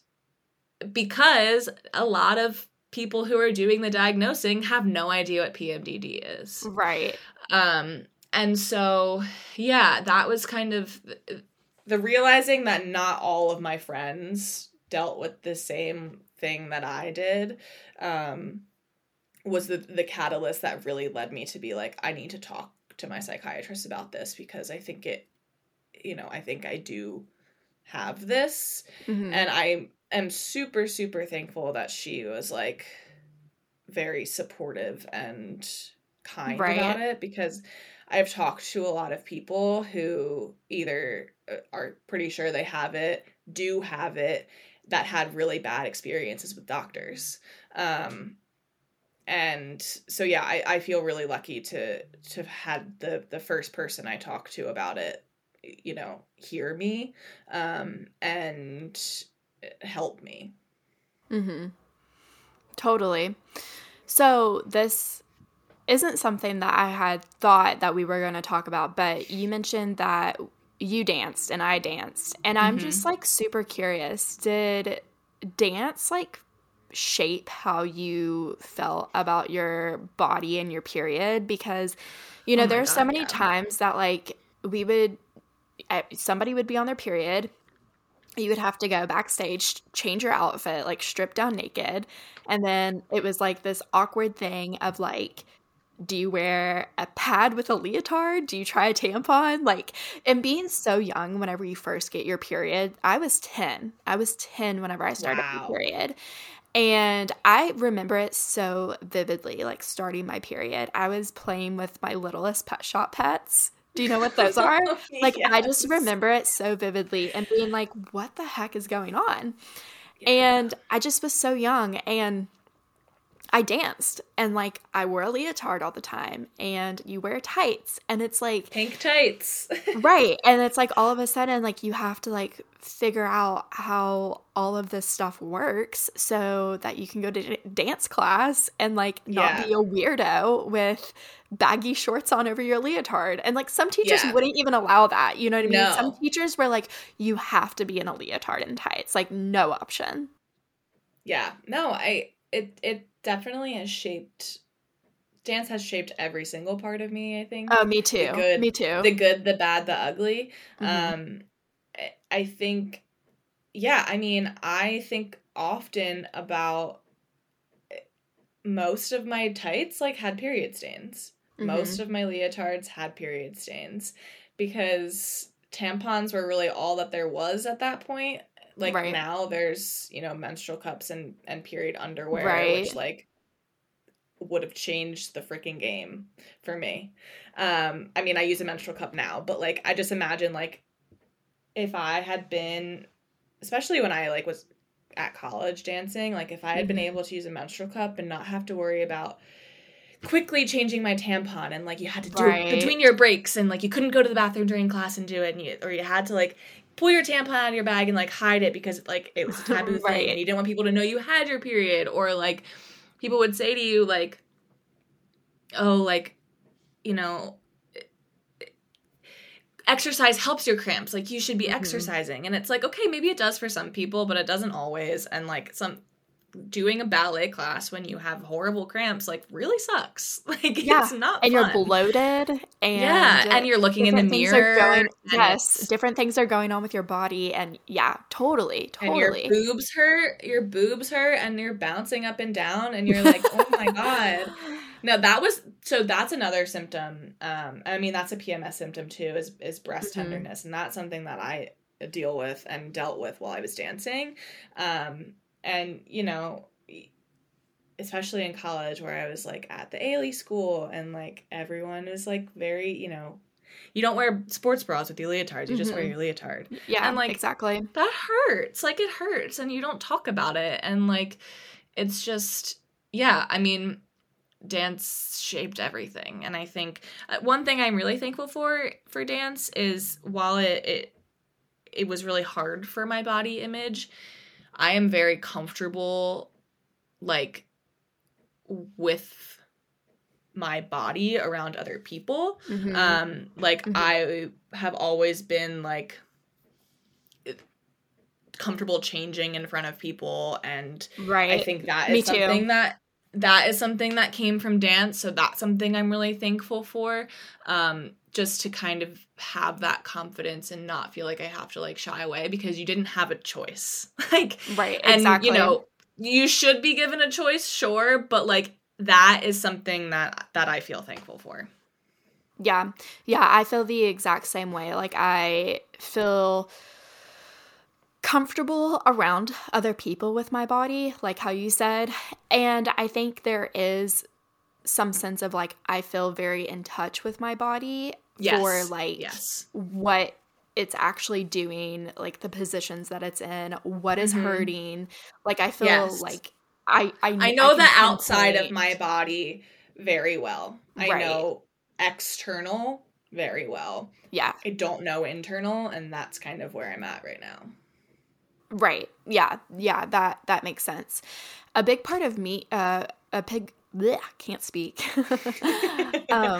because a lot of people who are doing the diagnosing have no idea what P M D D is. Right. Um, and so, yeah, that was kind of the realizing that not all of my friends dealt with the same thing that I did, um, was the, the catalyst that really led me to be like, I need to talk to my psychiatrist about this, because I think it, you know, I think I do have this. Mm-hmm. And I am super, super thankful that she was like very supportive and kind right. about it, because I've talked to a lot of people who either are pretty sure they have it, do have it, that had really bad experiences with doctors. Um, and so, yeah, I, I feel really lucky to, to have had the, the first person I talked to about it, you know, hear me, um, and help me. Mm-hmm. Totally. So this isn't something that I had thought that we were going to talk about, but you mentioned that you danced and I danced, and I'm mm-hmm. just like super curious. Did dance like shape how you felt about your body and your period? Because, you know, oh there's God, so many yeah. times that like we would, somebody would be on their period. You would have to go backstage, change your outfit, like strip down naked. And then it was like this awkward thing of like, do you wear a pad with a leotard? Do you try a tampon? Like, and being so young whenever you first get your period, I was ten. I was ten whenever I started wow. my period. And I remember it so vividly, like starting my period. I was playing with my littlest Pet Shop pets. Do you know what those are? Like, yes. I just remember it so vividly and being like, what the heck is going on? Yeah. And I just was so young, and I danced, and like I wore a leotard all the time, and you wear tights, and it's like pink tights. Right. And it's like all of a sudden like you have to like figure out how all of this stuff works so that you can go to dance class and like not yeah. be a weirdo with baggy shorts on over your leotard. And like some teachers yeah. wouldn't even allow that. You know what I mean? No. Some teachers were like, you have to be in a leotard and tights, like no option. Yeah. No, I it it definitely has shaped dance has shaped every single part of me, I think. Oh, me too. The good, me too. The good, the bad, the ugly. Mm-hmm. Um I think yeah, I mean, I think often about most of my tights like had period stains. Mm-hmm. Most of my leotards had period stains because tampons were really all that there was at that point. Like right. now there's, you know, menstrual cups and, and period underwear, right. which like would have changed the freaking game for me. Um, I mean, I use a menstrual cup now, but like, I just imagine like if I had been, especially when I like was at college dancing, like if I had mm-hmm. been able to use a menstrual cup and not have to worry about quickly changing my tampon, and like you had to do right. it between your breaks, and like you couldn't go to the bathroom during class and do it, and you, or you had to like pull your tampon out of your bag and like hide it because like it was a taboo right. thing and you didn't want people to know you had your period, or like people would say to you like, oh, like, you know, exercise helps your cramps, like you should be mm-hmm. exercising. And it's like, okay, maybe it does for some people, but it doesn't always. And like some doing a ballet class when you have horrible cramps like really sucks. Like yeah. it's not and fun. You're bloated, and yeah and you're looking in the mirror going, yes different things are going on with your body, and yeah totally totally and your boobs hurt your boobs hurt and you're bouncing up and down and you're like, oh my God. No, that was, so that's another symptom. Um, I mean, that's a P M S symptom too, is, is breast mm-hmm. tenderness. And that's something that I deal with and dealt with while I was dancing. Um, and, you know, especially in college where I was like at the Ailey school and like everyone is like very, you know, you don't wear sports bras with your leotards. You mm-hmm. just wear your leotard. Yeah, and like exactly. That hurts. Like it hurts and you don't talk about it. And like, it's just, yeah, I mean, dance shaped everything. And I think uh, one thing I'm really thankful for for dance is while it, it it was really hard for my body image, I am very comfortable like with my body around other people. Mm-hmm. Um, like mm-hmm. I have always been like comfortable changing in front of people, and right. I think that Me is something too. that that is something that came from dance. So that's something I'm really thankful for. Um, just to kind of have that confidence and not feel like I have to like shy away because you didn't have a choice. Like, right. And exactly. you know, you should be given a choice, sure, but like that is something that that I feel thankful for. Yeah. Yeah, I feel the exact same way. Like I feel comfortable around other people with my body, like how you said. And I think there is some sense of like I feel very in touch with my body yes. for like yes. what it's actually doing, like the positions that it's in, what is mm-hmm. hurting. Like I feel yes. like I I, I know I the outside of my body very well. I right. know external very well. Yeah. I don't know internal, and that's kind of where I'm at right now. Right. Yeah. Yeah, that that makes sense. A big part of me uh a pig bleh, can't speak. um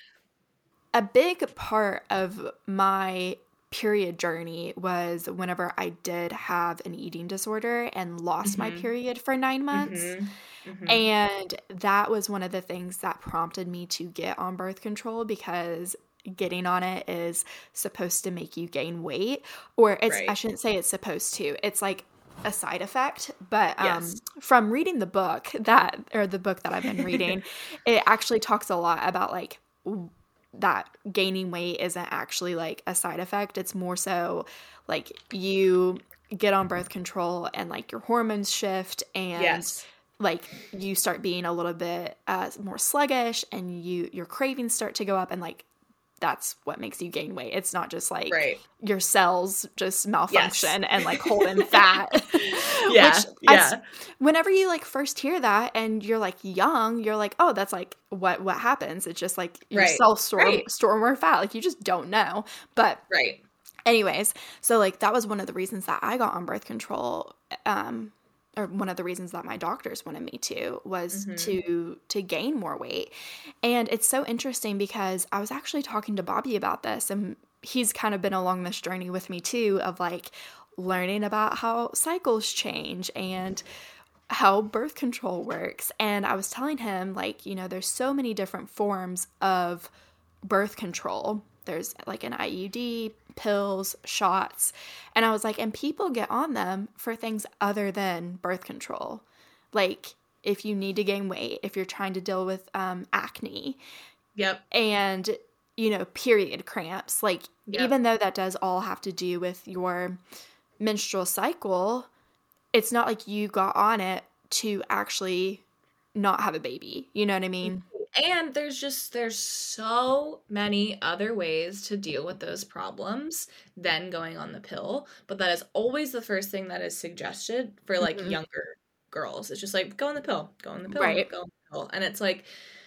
a big part of my period journey was whenever I did have an eating disorder and lost mm-hmm. my period for nine months. Mm-hmm. Mm-hmm. And that was one of the things that prompted me to get on birth control, because getting on it is supposed to make you gain weight, or it's right. I shouldn't say it's supposed to. It's like a side effect, but um, yes. from reading the book that, or the book that I've been reading, it actually talks a lot about like that gaining weight isn't actually like a side effect. It's more so like you get on birth control and like your hormones shift, and yes. like you start being a little bit uh, more sluggish, and you your cravings start to go up, and like that's what makes you gain weight. It's not just like right. your cells just malfunction yes. and like hold in fat. yeah. Which yeah. as, whenever you like first hear that and you're like young, you're like, oh, that's like what, what happens. It's just like your right. cells store, right. store more fat. Like you just don't know. But right. anyways, so like that was one of the reasons that I got on birth control. Um, or one of the reasons that my doctors wanted me to was mm-hmm. to to gain more weight. And it's so interesting because I was actually talking to Bobby about this, and he's kind of been along this journey with me too, of like learning about how cycles change and how birth control works. And I was telling him, like, you know, there's so many different forms of birth control. There's like an I U D, pills, shots. And I was like, and people get on them for things other than birth control. Like if you need to gain weight, if you're trying to deal with um, acne. Yep. And, you know, period cramps. Like yep. even though that does all have to do with your menstrual cycle, it's not like you got on it to actually not have a baby. You know what I mean? And there's just, there's so many other ways to deal with those problems than going on the pill. But that is always the first thing that is suggested for like mm-hmm. younger girls. It's just like, go on the pill, go on the pill, right. go on the pill. And it's like,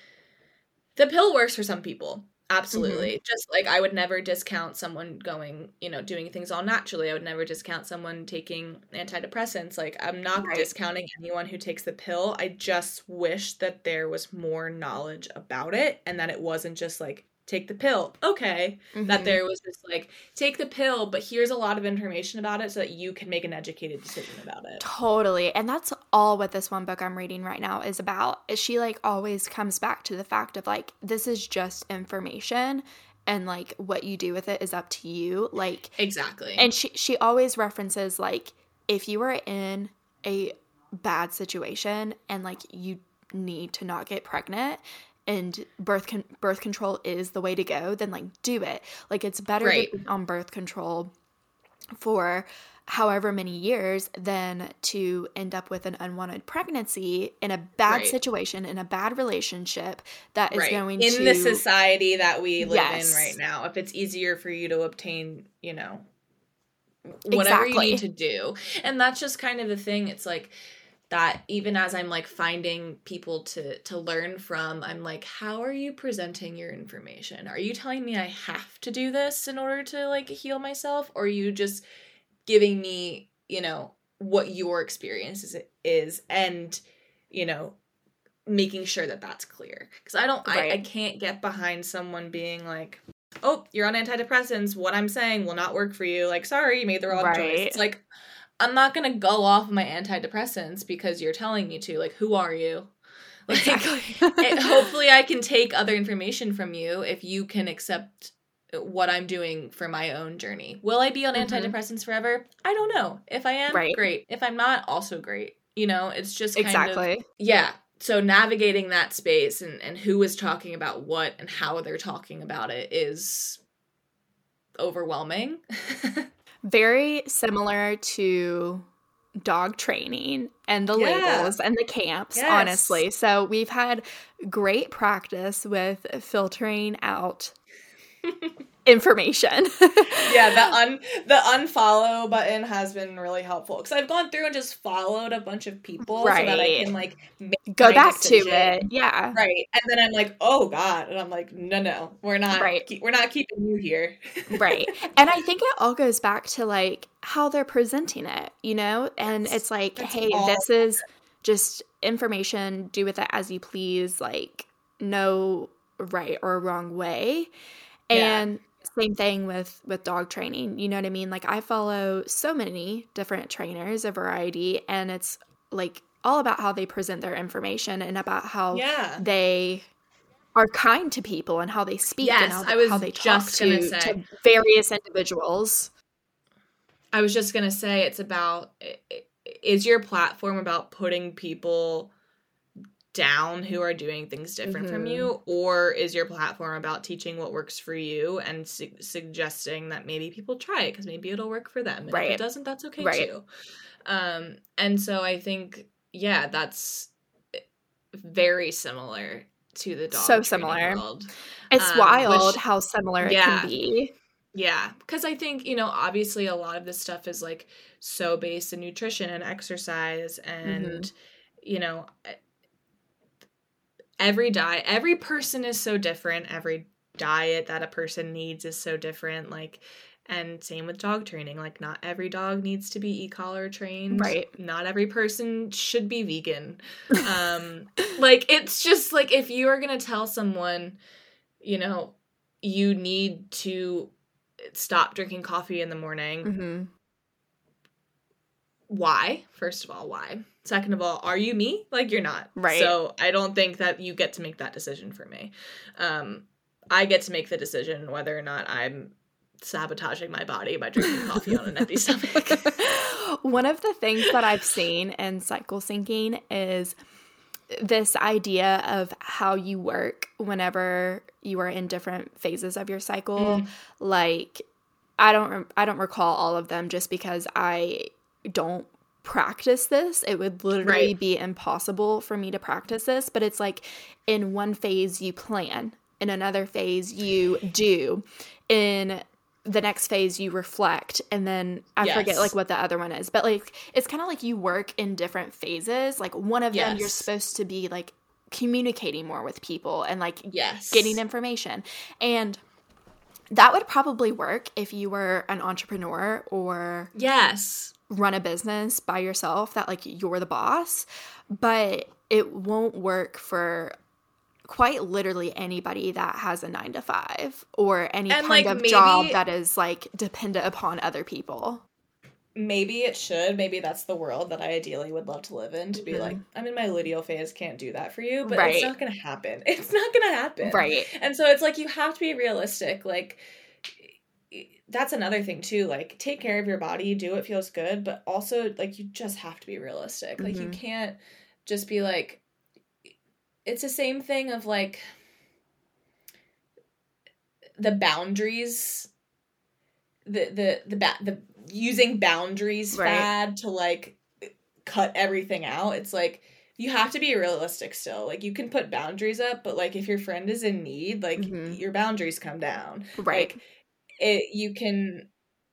the pill works for some people. Absolutely. Mm-hmm. Just like I would never discount someone going, you know, doing things all naturally. I would never discount someone taking antidepressants. Like I'm not right. discounting anyone who takes the pill. I just wish that there was more knowledge about it and that it wasn't just like, take the pill. Okay. Mm-hmm. That there was just like, take the pill, but here's a lot of information about it so that you can make an educated decision about it. Totally. And that's all what this one book I'm reading right now is about. Is she like always comes back to the fact of like, this is just information and like what you do with it is up to you. Like exactly. And she, she always references like, if you are in a bad situation and like you need to not get pregnant and birth con- birth control is the way to go, then like do it. Like it's better Right. to be on birth control for however many years than to end up with an unwanted pregnancy in a bad Right. situation, in a bad relationship that is right. going in to the society that we live Yes. in right now. If it's easier for you to obtain, you know, whatever Exactly. you need to do. And that's just kind of the thing. It's like that even as I'm like finding people to to learn from, I'm like, how are you presenting your information? Are you telling me I have to do this in order to like heal myself? Or are you just giving me, you know, what your experience is, is and, you know, making sure that that's clear? Because I don't, Right. I, I can't get behind someone being like, oh, you're on antidepressants. What I'm saying will not work for you. Like, sorry, you made the wrong choice. Right. It's like, I'm not going to go off my antidepressants because you're telling me to. Like, who are you? Like, Exactly. it, hopefully I can take other information from you if you can accept what I'm doing for my own journey. Will I be on Mhm. antidepressants forever? I don't know. If I am, Right. great. If I'm not, also great. You know, it's just kind of, Exactly. yeah. So navigating that space and, and who is talking about what and how they're talking about it is overwhelming. Very similar to dog training and the Yeah. labels and the camps, Yes. honestly. So we've had great practice with filtering out information. Yeah, the un the unfollow button has been really helpful because I've gone through and just followed a bunch of people so that I Right. can like make Go my back decision. to it. Yeah. Right. And then I'm like, oh God. And I'm like, no, no, we're not, Right. keep, we're not keeping you here. Right. And I think it all goes back to like how they're presenting it, you know? And it's like, That's hey, all this is just information, do with it as you please, like no right or wrong way. Yeah. And same thing with with dog training. You know what I mean? Like I follow so many different trainers, a variety, and it's like all about how they present their information and about how Yeah. they are kind to people and how they speak Yes, and how, I was how they talk just gonna to, say. to various individuals. I was just going to say it's about, is your platform about putting people down who are doing things different from Mhm. you, or is your platform about teaching what works for you and su- suggesting that maybe people try it because maybe it'll work for them, and Right. if it doesn't, that's okay Right. too. Um, and so I think, yeah, that's very similar to the dog So training similar. world. It's Um, wild which- how similar it yeah. can be. Yeah, because I think, you know, obviously a lot of this stuff is like so based in nutrition and exercise and, Mhm. you know, every diet, every person is so different. Every diet that a person needs is so different. Like, and same with dog training. Like, not every dog needs to be e-collar trained. Right. Not every person should be vegan. Um, like, it's just like if you are going to tell someone, you know, you need to stop drinking coffee in the morning. Mm-hmm. Why? First of all, why? Second of all, are you me? Like, you're not. Right. So I don't think that you get to make that decision for me. Um, I get to make the decision whether or not I'm sabotaging my body by drinking coffee on an empty stomach. One of the things that I've seen in cycle syncing is this idea of how you work whenever you are in different phases of your cycle. Mm. Like, I don't, I don't recall all of them just because I don't practice this. It would literally Right. be impossible for me to practice this. But it's like in one phase you plan, in another phase you do, in the next phase you reflect, and then I Yes. forget like what the other one is, but like it's kind of like you work in different phases. Like one of them you're Yes. supposed to be like communicating more with people and like Yes. getting information, and that would probably work if you were an entrepreneur or Yes. run a business by yourself, that like you're the boss, but it won't work for quite literally anybody that has a nine to five or any And, kind like, of job maybe- that is like dependent upon other people. Maybe it should. Maybe that's the world that I ideally would love to live in, to be Mhm. like, I'm in my luteal phase, can't do that for you, but Right. it's not going to happen. It's not going to happen. Right. And so it's like, you have to be realistic. Like, that's another thing too. Like, take care of your body, do what feels good, but also like you just have to be realistic. Like, you Mhm. can't just be like, it's the same thing of like the boundaries, the the the ba- the using boundaries Right. fad to like cut everything out. It's like you have to be realistic still. Like you can put boundaries up, but like if your friend is in need, like Mm-hmm. your boundaries come down. Right. Like it, you can,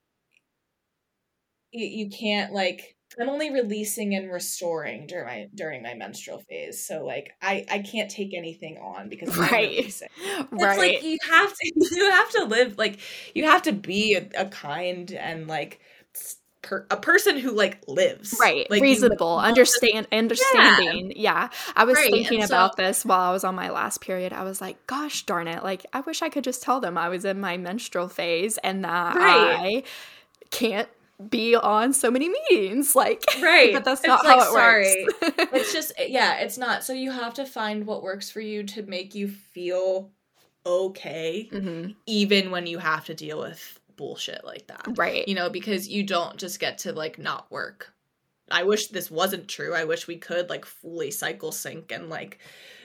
you, you can't like. I'm only releasing and restoring during my during my menstrual phase, so like I I can't take anything on because I'm Right. releasing. Right. It's like you have to you have to live like you have to be a, a kind and like s- per, a person who like lives Right. like Reasonable. you, you Understand understanding. Yeah. I was Right, thinking and so- about this while I was on my last period. I was like, gosh darn it. Like, I wish I could just tell them I was in my menstrual phase and that Right. I can't be on so many meetings. Like, right. but that's It's not like, how it sorry. works. It's just, yeah, it's not. So you have to find what works for you to make you feel okay, Mm-hmm. even when you have to deal with bullshit like that. Right. You know, because you don't just get to like not work. I wish this wasn't true. I wish we could like fully cycle sync and like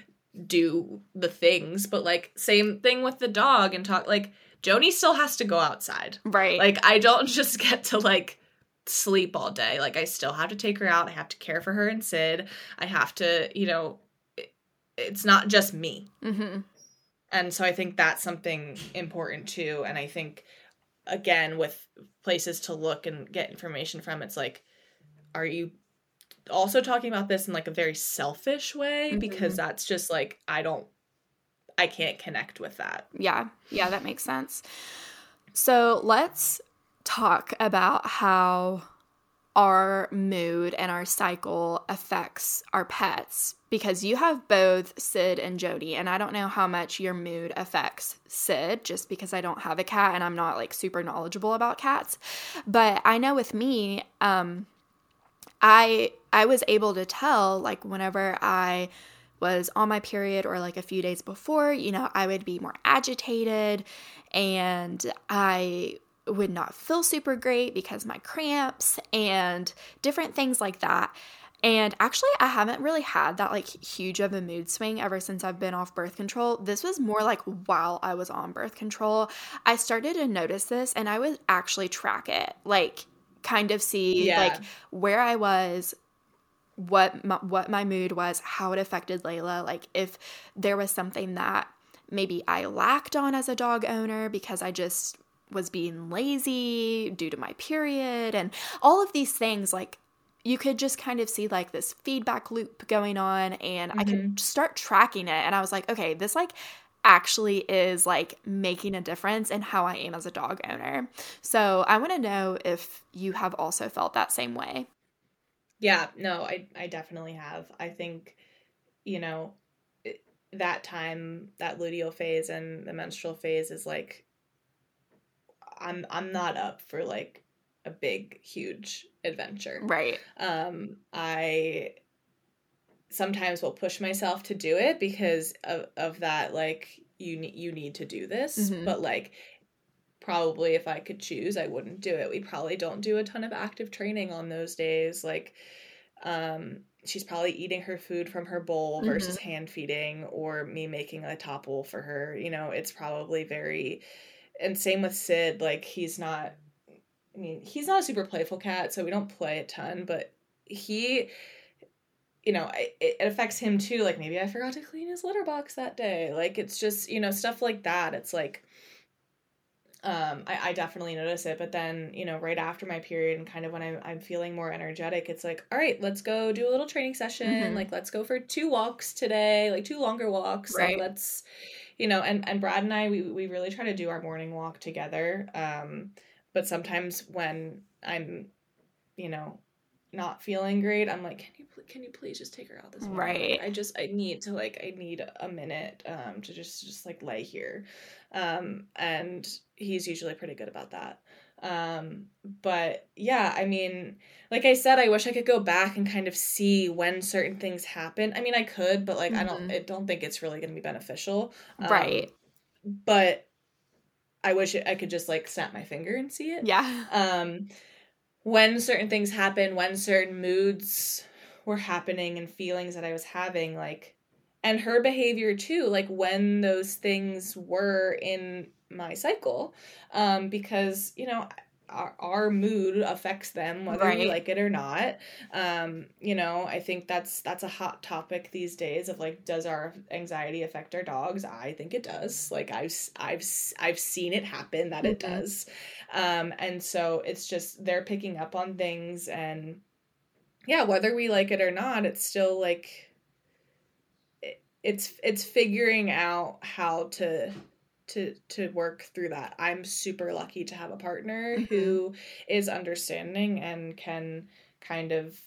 do the things, but like same thing with the dog and talk like Joni still has to go outside. Right. Like I don't just get to like sleep all day. Like I still have to take her out. I have to care for her and Sid. I have to, you know, it, it's not just me. Mm-hmm. And so I think that's something important too. And I think again with places to look and get information from, it's like, are you also talking about this in like a very selfish way? Mm-hmm. Because that's just like I don't I can't connect with that. Yeah. Yeah, that makes sense. So let's talk about how our mood and our cycle affects our pets, because you have both Sid and Jody, and I don't know how much your mood affects Sid just because I don't have a cat and I'm not like super knowledgeable about cats. But I know with me, um, I I was able to tell like whenever I was on my period or like a few days before, you know, I would be more agitated and I would not feel super great because my cramps and different things like that. And actually, I haven't really had that like huge of a mood swing ever since I've been off birth control. This was more like while I was on birth control. I started to notice this and I would actually track it, like kind of see Yeah. like where I was, what my, what my mood was, how it affected Layla, like if there was something that maybe I lacked on as a dog owner because I just was being lazy due to my period and all of these things. Like you could just kind of see like this feedback loop going on and mm-hmm. I could start tracking it. And I was like, okay, this like actually is like making a difference in how I am as a dog owner. So I want to know if you have also felt that same way. Yeah, no, I, I definitely have. I think, you know, it, that time, that luteal phase and the menstrual phase is like, I'm I'm not up for like a big, huge adventure. Right. Um, I sometimes will push myself to do it because of, of that, like, you, you need to do this. Mm-hmm. But like, probably if I could choose, I wouldn't do it. We probably don't do a ton of active training on those days. Like, um, she's probably eating her food from her bowl mm-hmm. versus hand feeding or me making a top bowl for her. You know, it's probably very, and same with Sid, like he's not, I mean, he's not a super playful cat, so we don't play a ton, but he, you know, it, it affects him too. Like maybe I forgot to clean his litter box that day. Like it's just, you know, stuff like that. It's like, Um, I, I definitely notice it, but then, you know, right after my period and kind of when I'm, I'm feeling more energetic, it's like, all right, let's go do a little training session. Mm-hmm. Like, let's go for two walks today, like two longer walks. Right. Like, let's, you know, and, and Brad and I, we, we really try to do our morning walk together. Um, but sometimes when I'm, you know, not feeling great, I'm like, can you, can you please just take her out this morning? Right. I just, I need to like, I need a minute, um, to just, just like lay here. Um, and he's usually pretty good about that. Um, but yeah, I mean, like I said, I wish I could go back and kind of see when certain things happen. I mean, I could, but like, mm-hmm. I don't, I don't think it's really going to be beneficial. Um, right. But I wish I could just like snap my finger and see it. Yeah. Um, when certain things happen, when certain moods were happening and feelings that I was having, like, and her behavior too, like when those things were in my cycle, um, because, you know, our, our mood affects them whether we Right. like it or not. Um, you know, I think that's that's a hot topic these days of like, does our anxiety affect our dogs? I think it does. Like I've I've I've seen it happen that it Mhm. does. Um, and so it's just they're picking up on things, and yeah, whether we like it or not, it's still like it, it's it's figuring out how to to to work through that. I'm super lucky to have a partner Mhm. who is understanding and can kind of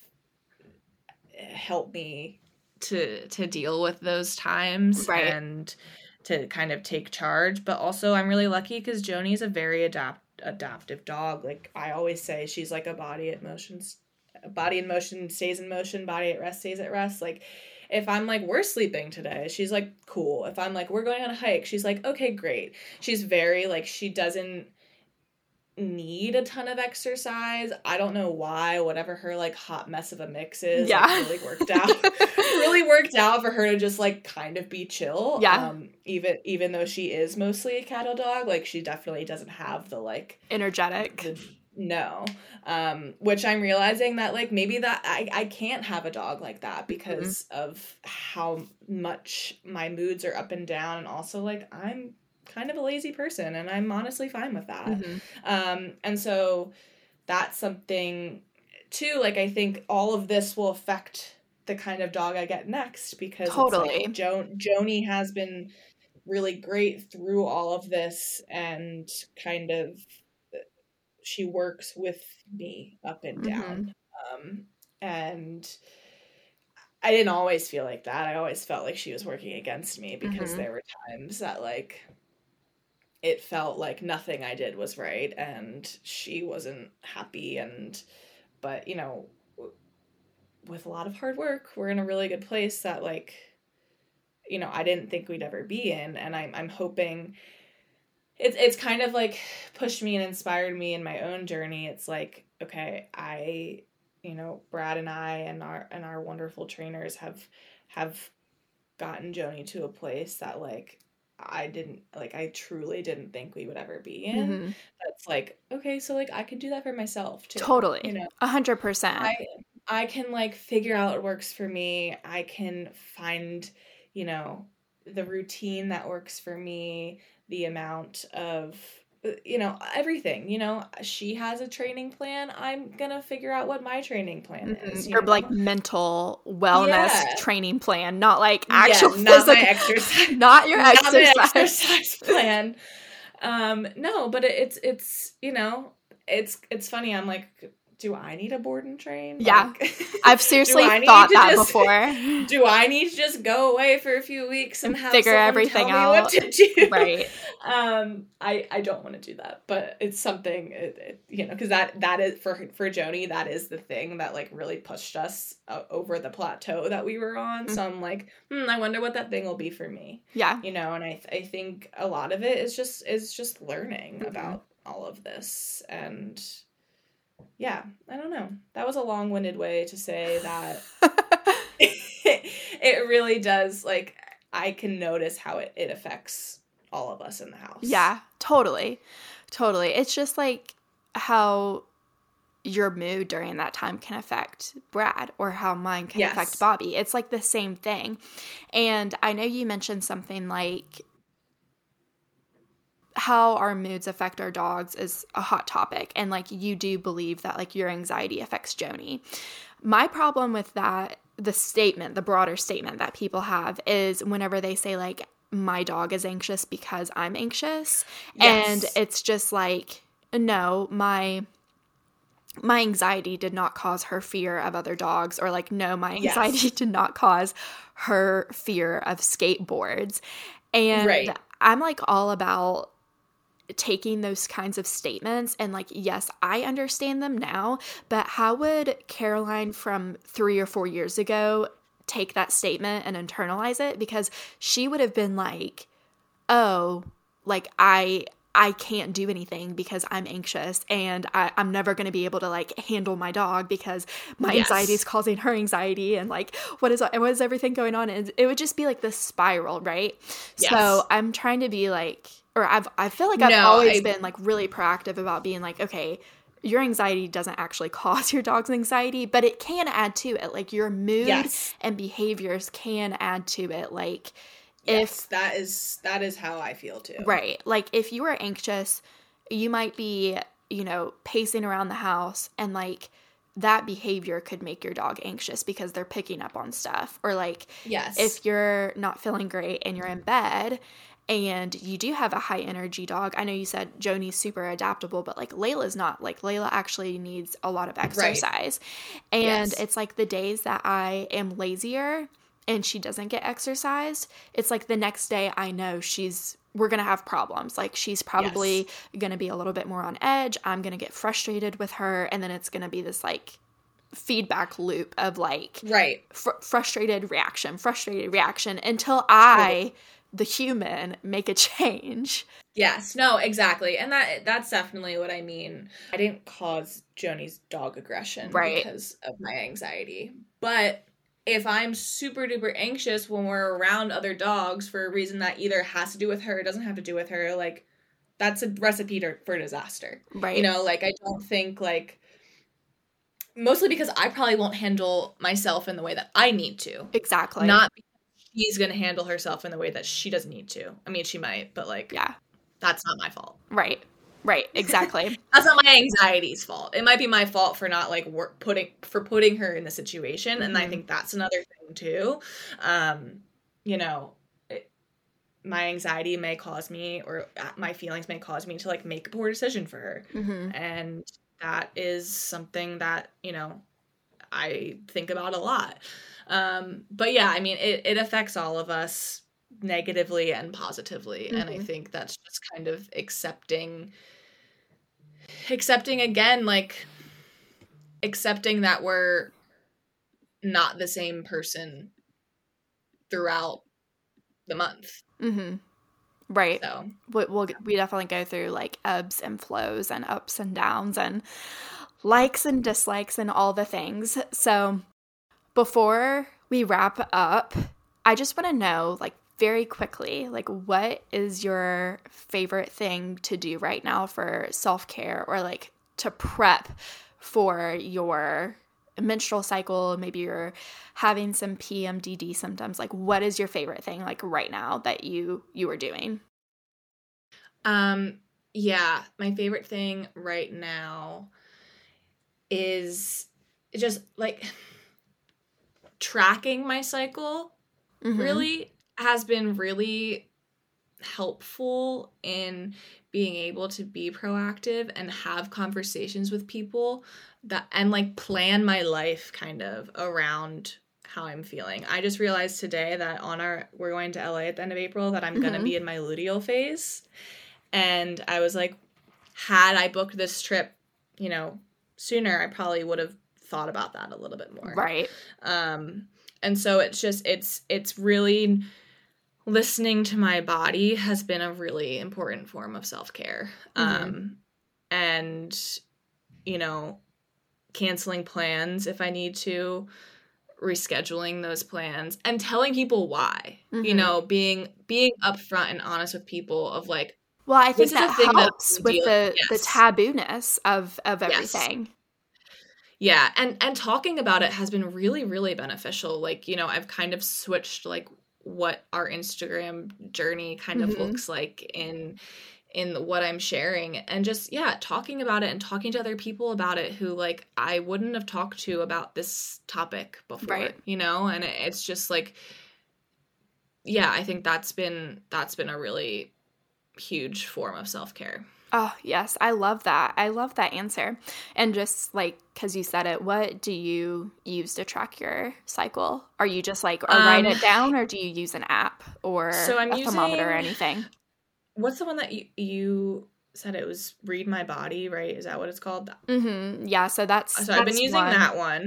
help me to to deal with those times Right. and to kind of take charge. But also I'm really lucky because Joni's a very adapt adaptive dog. Like I always say, she's like a body at motions body in motion stays in motion, body at rest stays at rest. Like if I'm like, we're sleeping today, she's like, cool. If I'm like, we're going on a hike, she's like, okay, great. She's very like, she doesn't need a ton of exercise. I don't know why. Whatever her like hot mess of a mix is, Yeah. like really worked out. really worked out for her to just like kind of be chill. Yeah. Um, even even though she is mostly a cattle dog, like she definitely doesn't have the like Energetic. the, no. Um, which I'm realizing that like maybe that I, I can't have a dog like that because mm-hmm. of how much my moods are up and down, and also like I'm kind of a lazy person, and I'm honestly fine with that. Mm-hmm. Um, and so that's something too, like I think all of this will affect the kind of dog I get next, because totally. It's like jo- Joni has been really great through all of this, and kind of she works with me up and down. Mm-hmm. Um, and I didn't always feel like that. I always felt like she was working against me, because mm-hmm. there were times that like it felt like nothing I did was right and she wasn't happy. And but you know, with a lot of hard work, we're in a really good place that like, you know, I didn't think we'd ever be in. And I'm I'm hoping it's it's kind of like pushed me and inspired me in my own journey. It's like, okay, I, you know, Brad and I and our and our wonderful trainers have have gotten Joni to a place that like I didn't like I truly didn't think we would ever be in. Mm-hmm. That's like, okay, so like I could do that for myself too. Totally. You know, a hundred percent. I I can like figure out what works for me. I can find, you know, the routine that works for me, the amount of, you know, everything. You know, she has a training plan. I'm gonna figure out what my training plan mm-hmm. is. Or know? like mental wellness yeah. training plan, not like actual yeah, not physical, my exercise, not your not exercise. my exercise plan. Um, no, but it, it's it's you know, it's it's funny. I'm like, do I need a board and train? Yeah. Like, I've seriously thought that just, before. Do I need to just go away for a few weeks and, and have figure someone everything tell out? Me what to do? Right. Um, I, I don't want to do that, but it's something, it, it, you know, because that, that is, for, for Joni, that is the thing that, like, really pushed us uh, over the plateau that we were on. Mm-hmm. So I'm like, hmm, I wonder what that thing will be for me. Yeah. You know, and I, I think a lot of it is just, is just learning mm-hmm. about all of this. And yeah, I don't know. That was a long-winded way to say that it really does, like, I can notice how it, it affects all of us in the house. Yeah, totally. Totally. It's just like how your mood during that time can affect Brad, or how mine can yes. affect Bobby. It's like the same thing. And I know you mentioned something like how our moods affect our dogs is a hot topic, and like you do believe that like your anxiety affects Joni. My problem with that, the statement, the broader statement that people have, is whenever they say like my dog is anxious because I'm anxious. Yes. And it's just like, no, my my anxiety did not cause her fear of other dogs, or like, no, my anxiety yes. did not cause her fear of skateboards. And right. I'm like all about taking those kinds of statements and like, yes, I understand them now, but how would Caroline from three or four years ago take that statement and internalize it? Because she would have been like, oh, like I I can't do anything because I'm anxious and I, I'm never going to be able to like handle my dog because my Yes. anxiety is causing her anxiety and like what is what is everything going on? And it would just be like this spiral, right? Yes. So I'm trying to be like, or I've I feel like I've No, always I- been like really proactive about being like, okay, your anxiety doesn't actually cause your dog's anxiety, but it can add to it. Like your mood Yes. and behaviors can add to it. Like Yes, if that is that is how I feel too. right, like if you are anxious, you might be, you know, pacing around the house and like that behavior could make your dog anxious because they're picking up on stuff. Or like Yes. if you're not feeling great and you're in bed and you do have a high energy dog. I know you said Joni's super adaptable, but like Layla's not. Like Layla actually needs a lot of exercise. Right. And Yes. it's like the days that I am lazier and she doesn't get exercised, it's like the next day I know she's we're going to have problems. Like she's probably yes. going to be a little bit more on edge. I'm going to get frustrated with her. And then it's going to be this like feedback loop of like right. fr- frustrated reaction, frustrated reaction until I, the human, make a change. Yes, no, exactly. And that that's definitely what I mean. I didn't cause Joni's dog aggression right. because of my anxiety. But if I'm super duper anxious when we're around other dogs for a reason that either has to do with her or doesn't have to do with her, like that's a recipe to, for disaster. Right. You know, like I don't think like mostly because I probably won't handle myself in the way that I need to. Exactly. Not because she's going to handle herself in the way that she doesn't need to. I mean, she might, but like yeah. That's not my fault. Right. Right. Exactly. That's not my anxiety's fault. It might be my fault for not like work putting for putting her in the situation. Mm-hmm. And I think that's another thing too. Um, you know, it, my anxiety may cause me or my feelings may cause me to like make a poor decision for her. Mm-hmm. And that is something that, you know, I think about a lot. Um, but yeah, I mean, it, it affects all of us negatively and positively. Mm-hmm. And I think that's just kind of accepting accepting again like accepting that we're not the same person throughout the month. Mm-hmm. Right. So we'll, we'll we definitely go through like ebbs and flows and ups and downs and likes and dislikes and all the things. So before we wrap up, I just want to know, like, very quickly, like, what is your favorite thing to do right now for self-care or like to prep for your menstrual cycle? Maybe you're having some P M D D symptoms. Like, what is your favorite thing like right now that you you are doing? Um, yeah, my favorite thing right now is just like tracking my cycle. Mm-hmm. Really has been really helpful in being able to be proactive and have conversations with people that and like plan my life kind of around how I'm feeling. I just realized today that on our we're going to L A at the end of April that I'm mm-hmm. going to be in my luteal phase. And I was like, had I booked this trip, you know, sooner, I probably would have thought about that a little bit more. Right. Um and so it's just it's it's really listening to my body has been a really important form of self-care. Mm-hmm. Um, and, you know, canceling plans if I need to, rescheduling those plans, and telling people why. Mm-hmm. You know, being being upfront and honest with people of like, well, I think that helps with the, yes. the taboo-ness of, of everything. Yes. Yeah, and, and talking about it has been really, really beneficial. Like, you know, I've kind of switched, like, what our Instagram journey kind of mm-hmm. looks like in in what I'm sharing, and just yeah talking about it and talking to other people about it who like I wouldn't have talked to about this topic before, right. you know, and it, it's just like yeah I think that's been that's been a really huge form of self-care. Oh, yes. I love that. I love that answer. And just like, because you said it, what do you use to track your cycle? Are you just like, or um, write it down, or do you use an app or so I'm a using, thermometer or anything? What's the one that you, you said it was Read My Body, right? Is that what it's called? Mm-hmm. Yeah. So that's, so that's I've been using one. that one.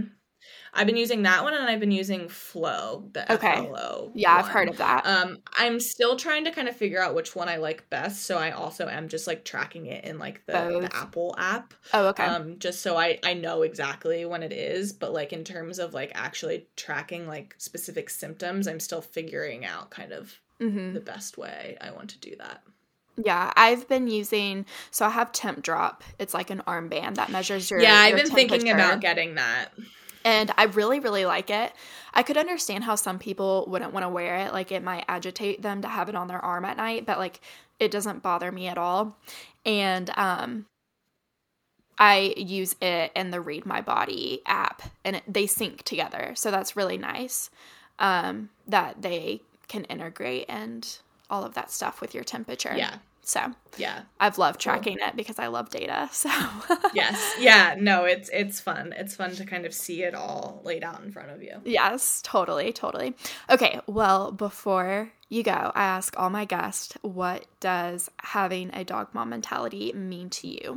I've been using that one, and I've been using Flow, the Okay. F L O Yeah, one. I've heard of that. Um, I'm still trying to kind of figure out which one I like best, so I also am just like tracking it in like the, the Apple app. Oh, okay. Um, just so I, I know exactly when it is, but like in terms of like actually tracking like specific symptoms, I'm still figuring out kind of mm-hmm. the best way I want to do that. Yeah, I've been using, so I have Temp Drop. It's like an armband that measures your Yeah, I've your been thinking about getting that. And I really, really like it. I could understand how some people wouldn't want to wear it. Like, it might agitate them to have it on their arm at night, but like, it doesn't bother me at all. And um, I use it in the Read My Body app, and it, they sync together. So that's really nice um, that they can integrate and all of that stuff with your temperature. Yeah. So yeah, I've loved tracking cool. it because I love data. So yes. Yeah. No, it's, it's fun. It's fun to kind of see it all laid out in front of you. Yes, totally. Totally. Okay. Well, before you go, I ask all my guests, what does having a dog mom mentality mean to you?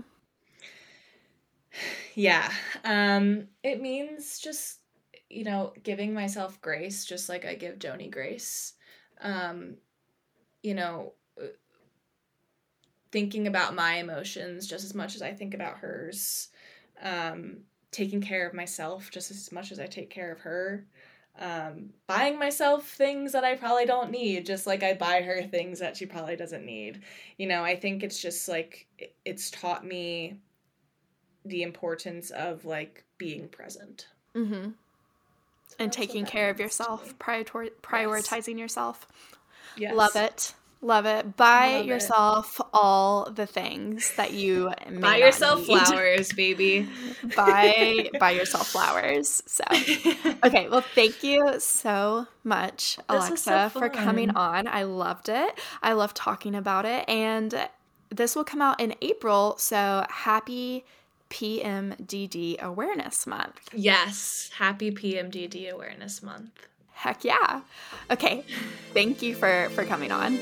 Yeah. Um, it means just, you know, giving myself grace, just like I give Joni grace. Um, you know, thinking about my emotions just as much as I think about hers, um, taking care of myself just as much as I take care of her, um, buying myself things that I probably don't need, just like I buy her things that she probably doesn't need. You know, I think it's just like, it's taught me the importance of like being present. Mm-hmm. So and taking care of yourself, prior- prioritizing yes. yourself. Yes. Love it. Love it. Buy Love yourself it. all the things that you may buy yourself need. Flowers, baby. buy buy yourself flowers. So, okay. Well, thank you so much, Alexa, so for coming on. I loved it. I love talking about it, and this will come out in April. So, happy P M D D Awareness Month. Yes, happy P M D D Awareness Month. Heck yeah. Okay. Thank you for, for coming on.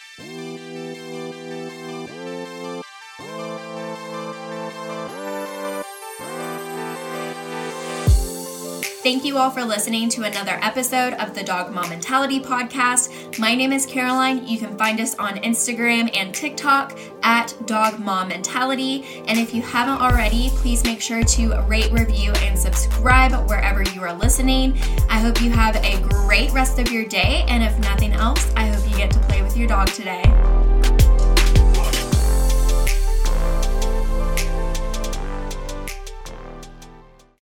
Thank you all for listening to another episode of the Dog Mom Mentality Podcast. My name is Caroline. You can find us on Instagram and TikTok at Dog Mom Mentality. And if you haven't already, please make sure to rate, review, and subscribe wherever you are listening. I hope you have a great rest of your day. And if nothing else, I hope you get to play with your dog today.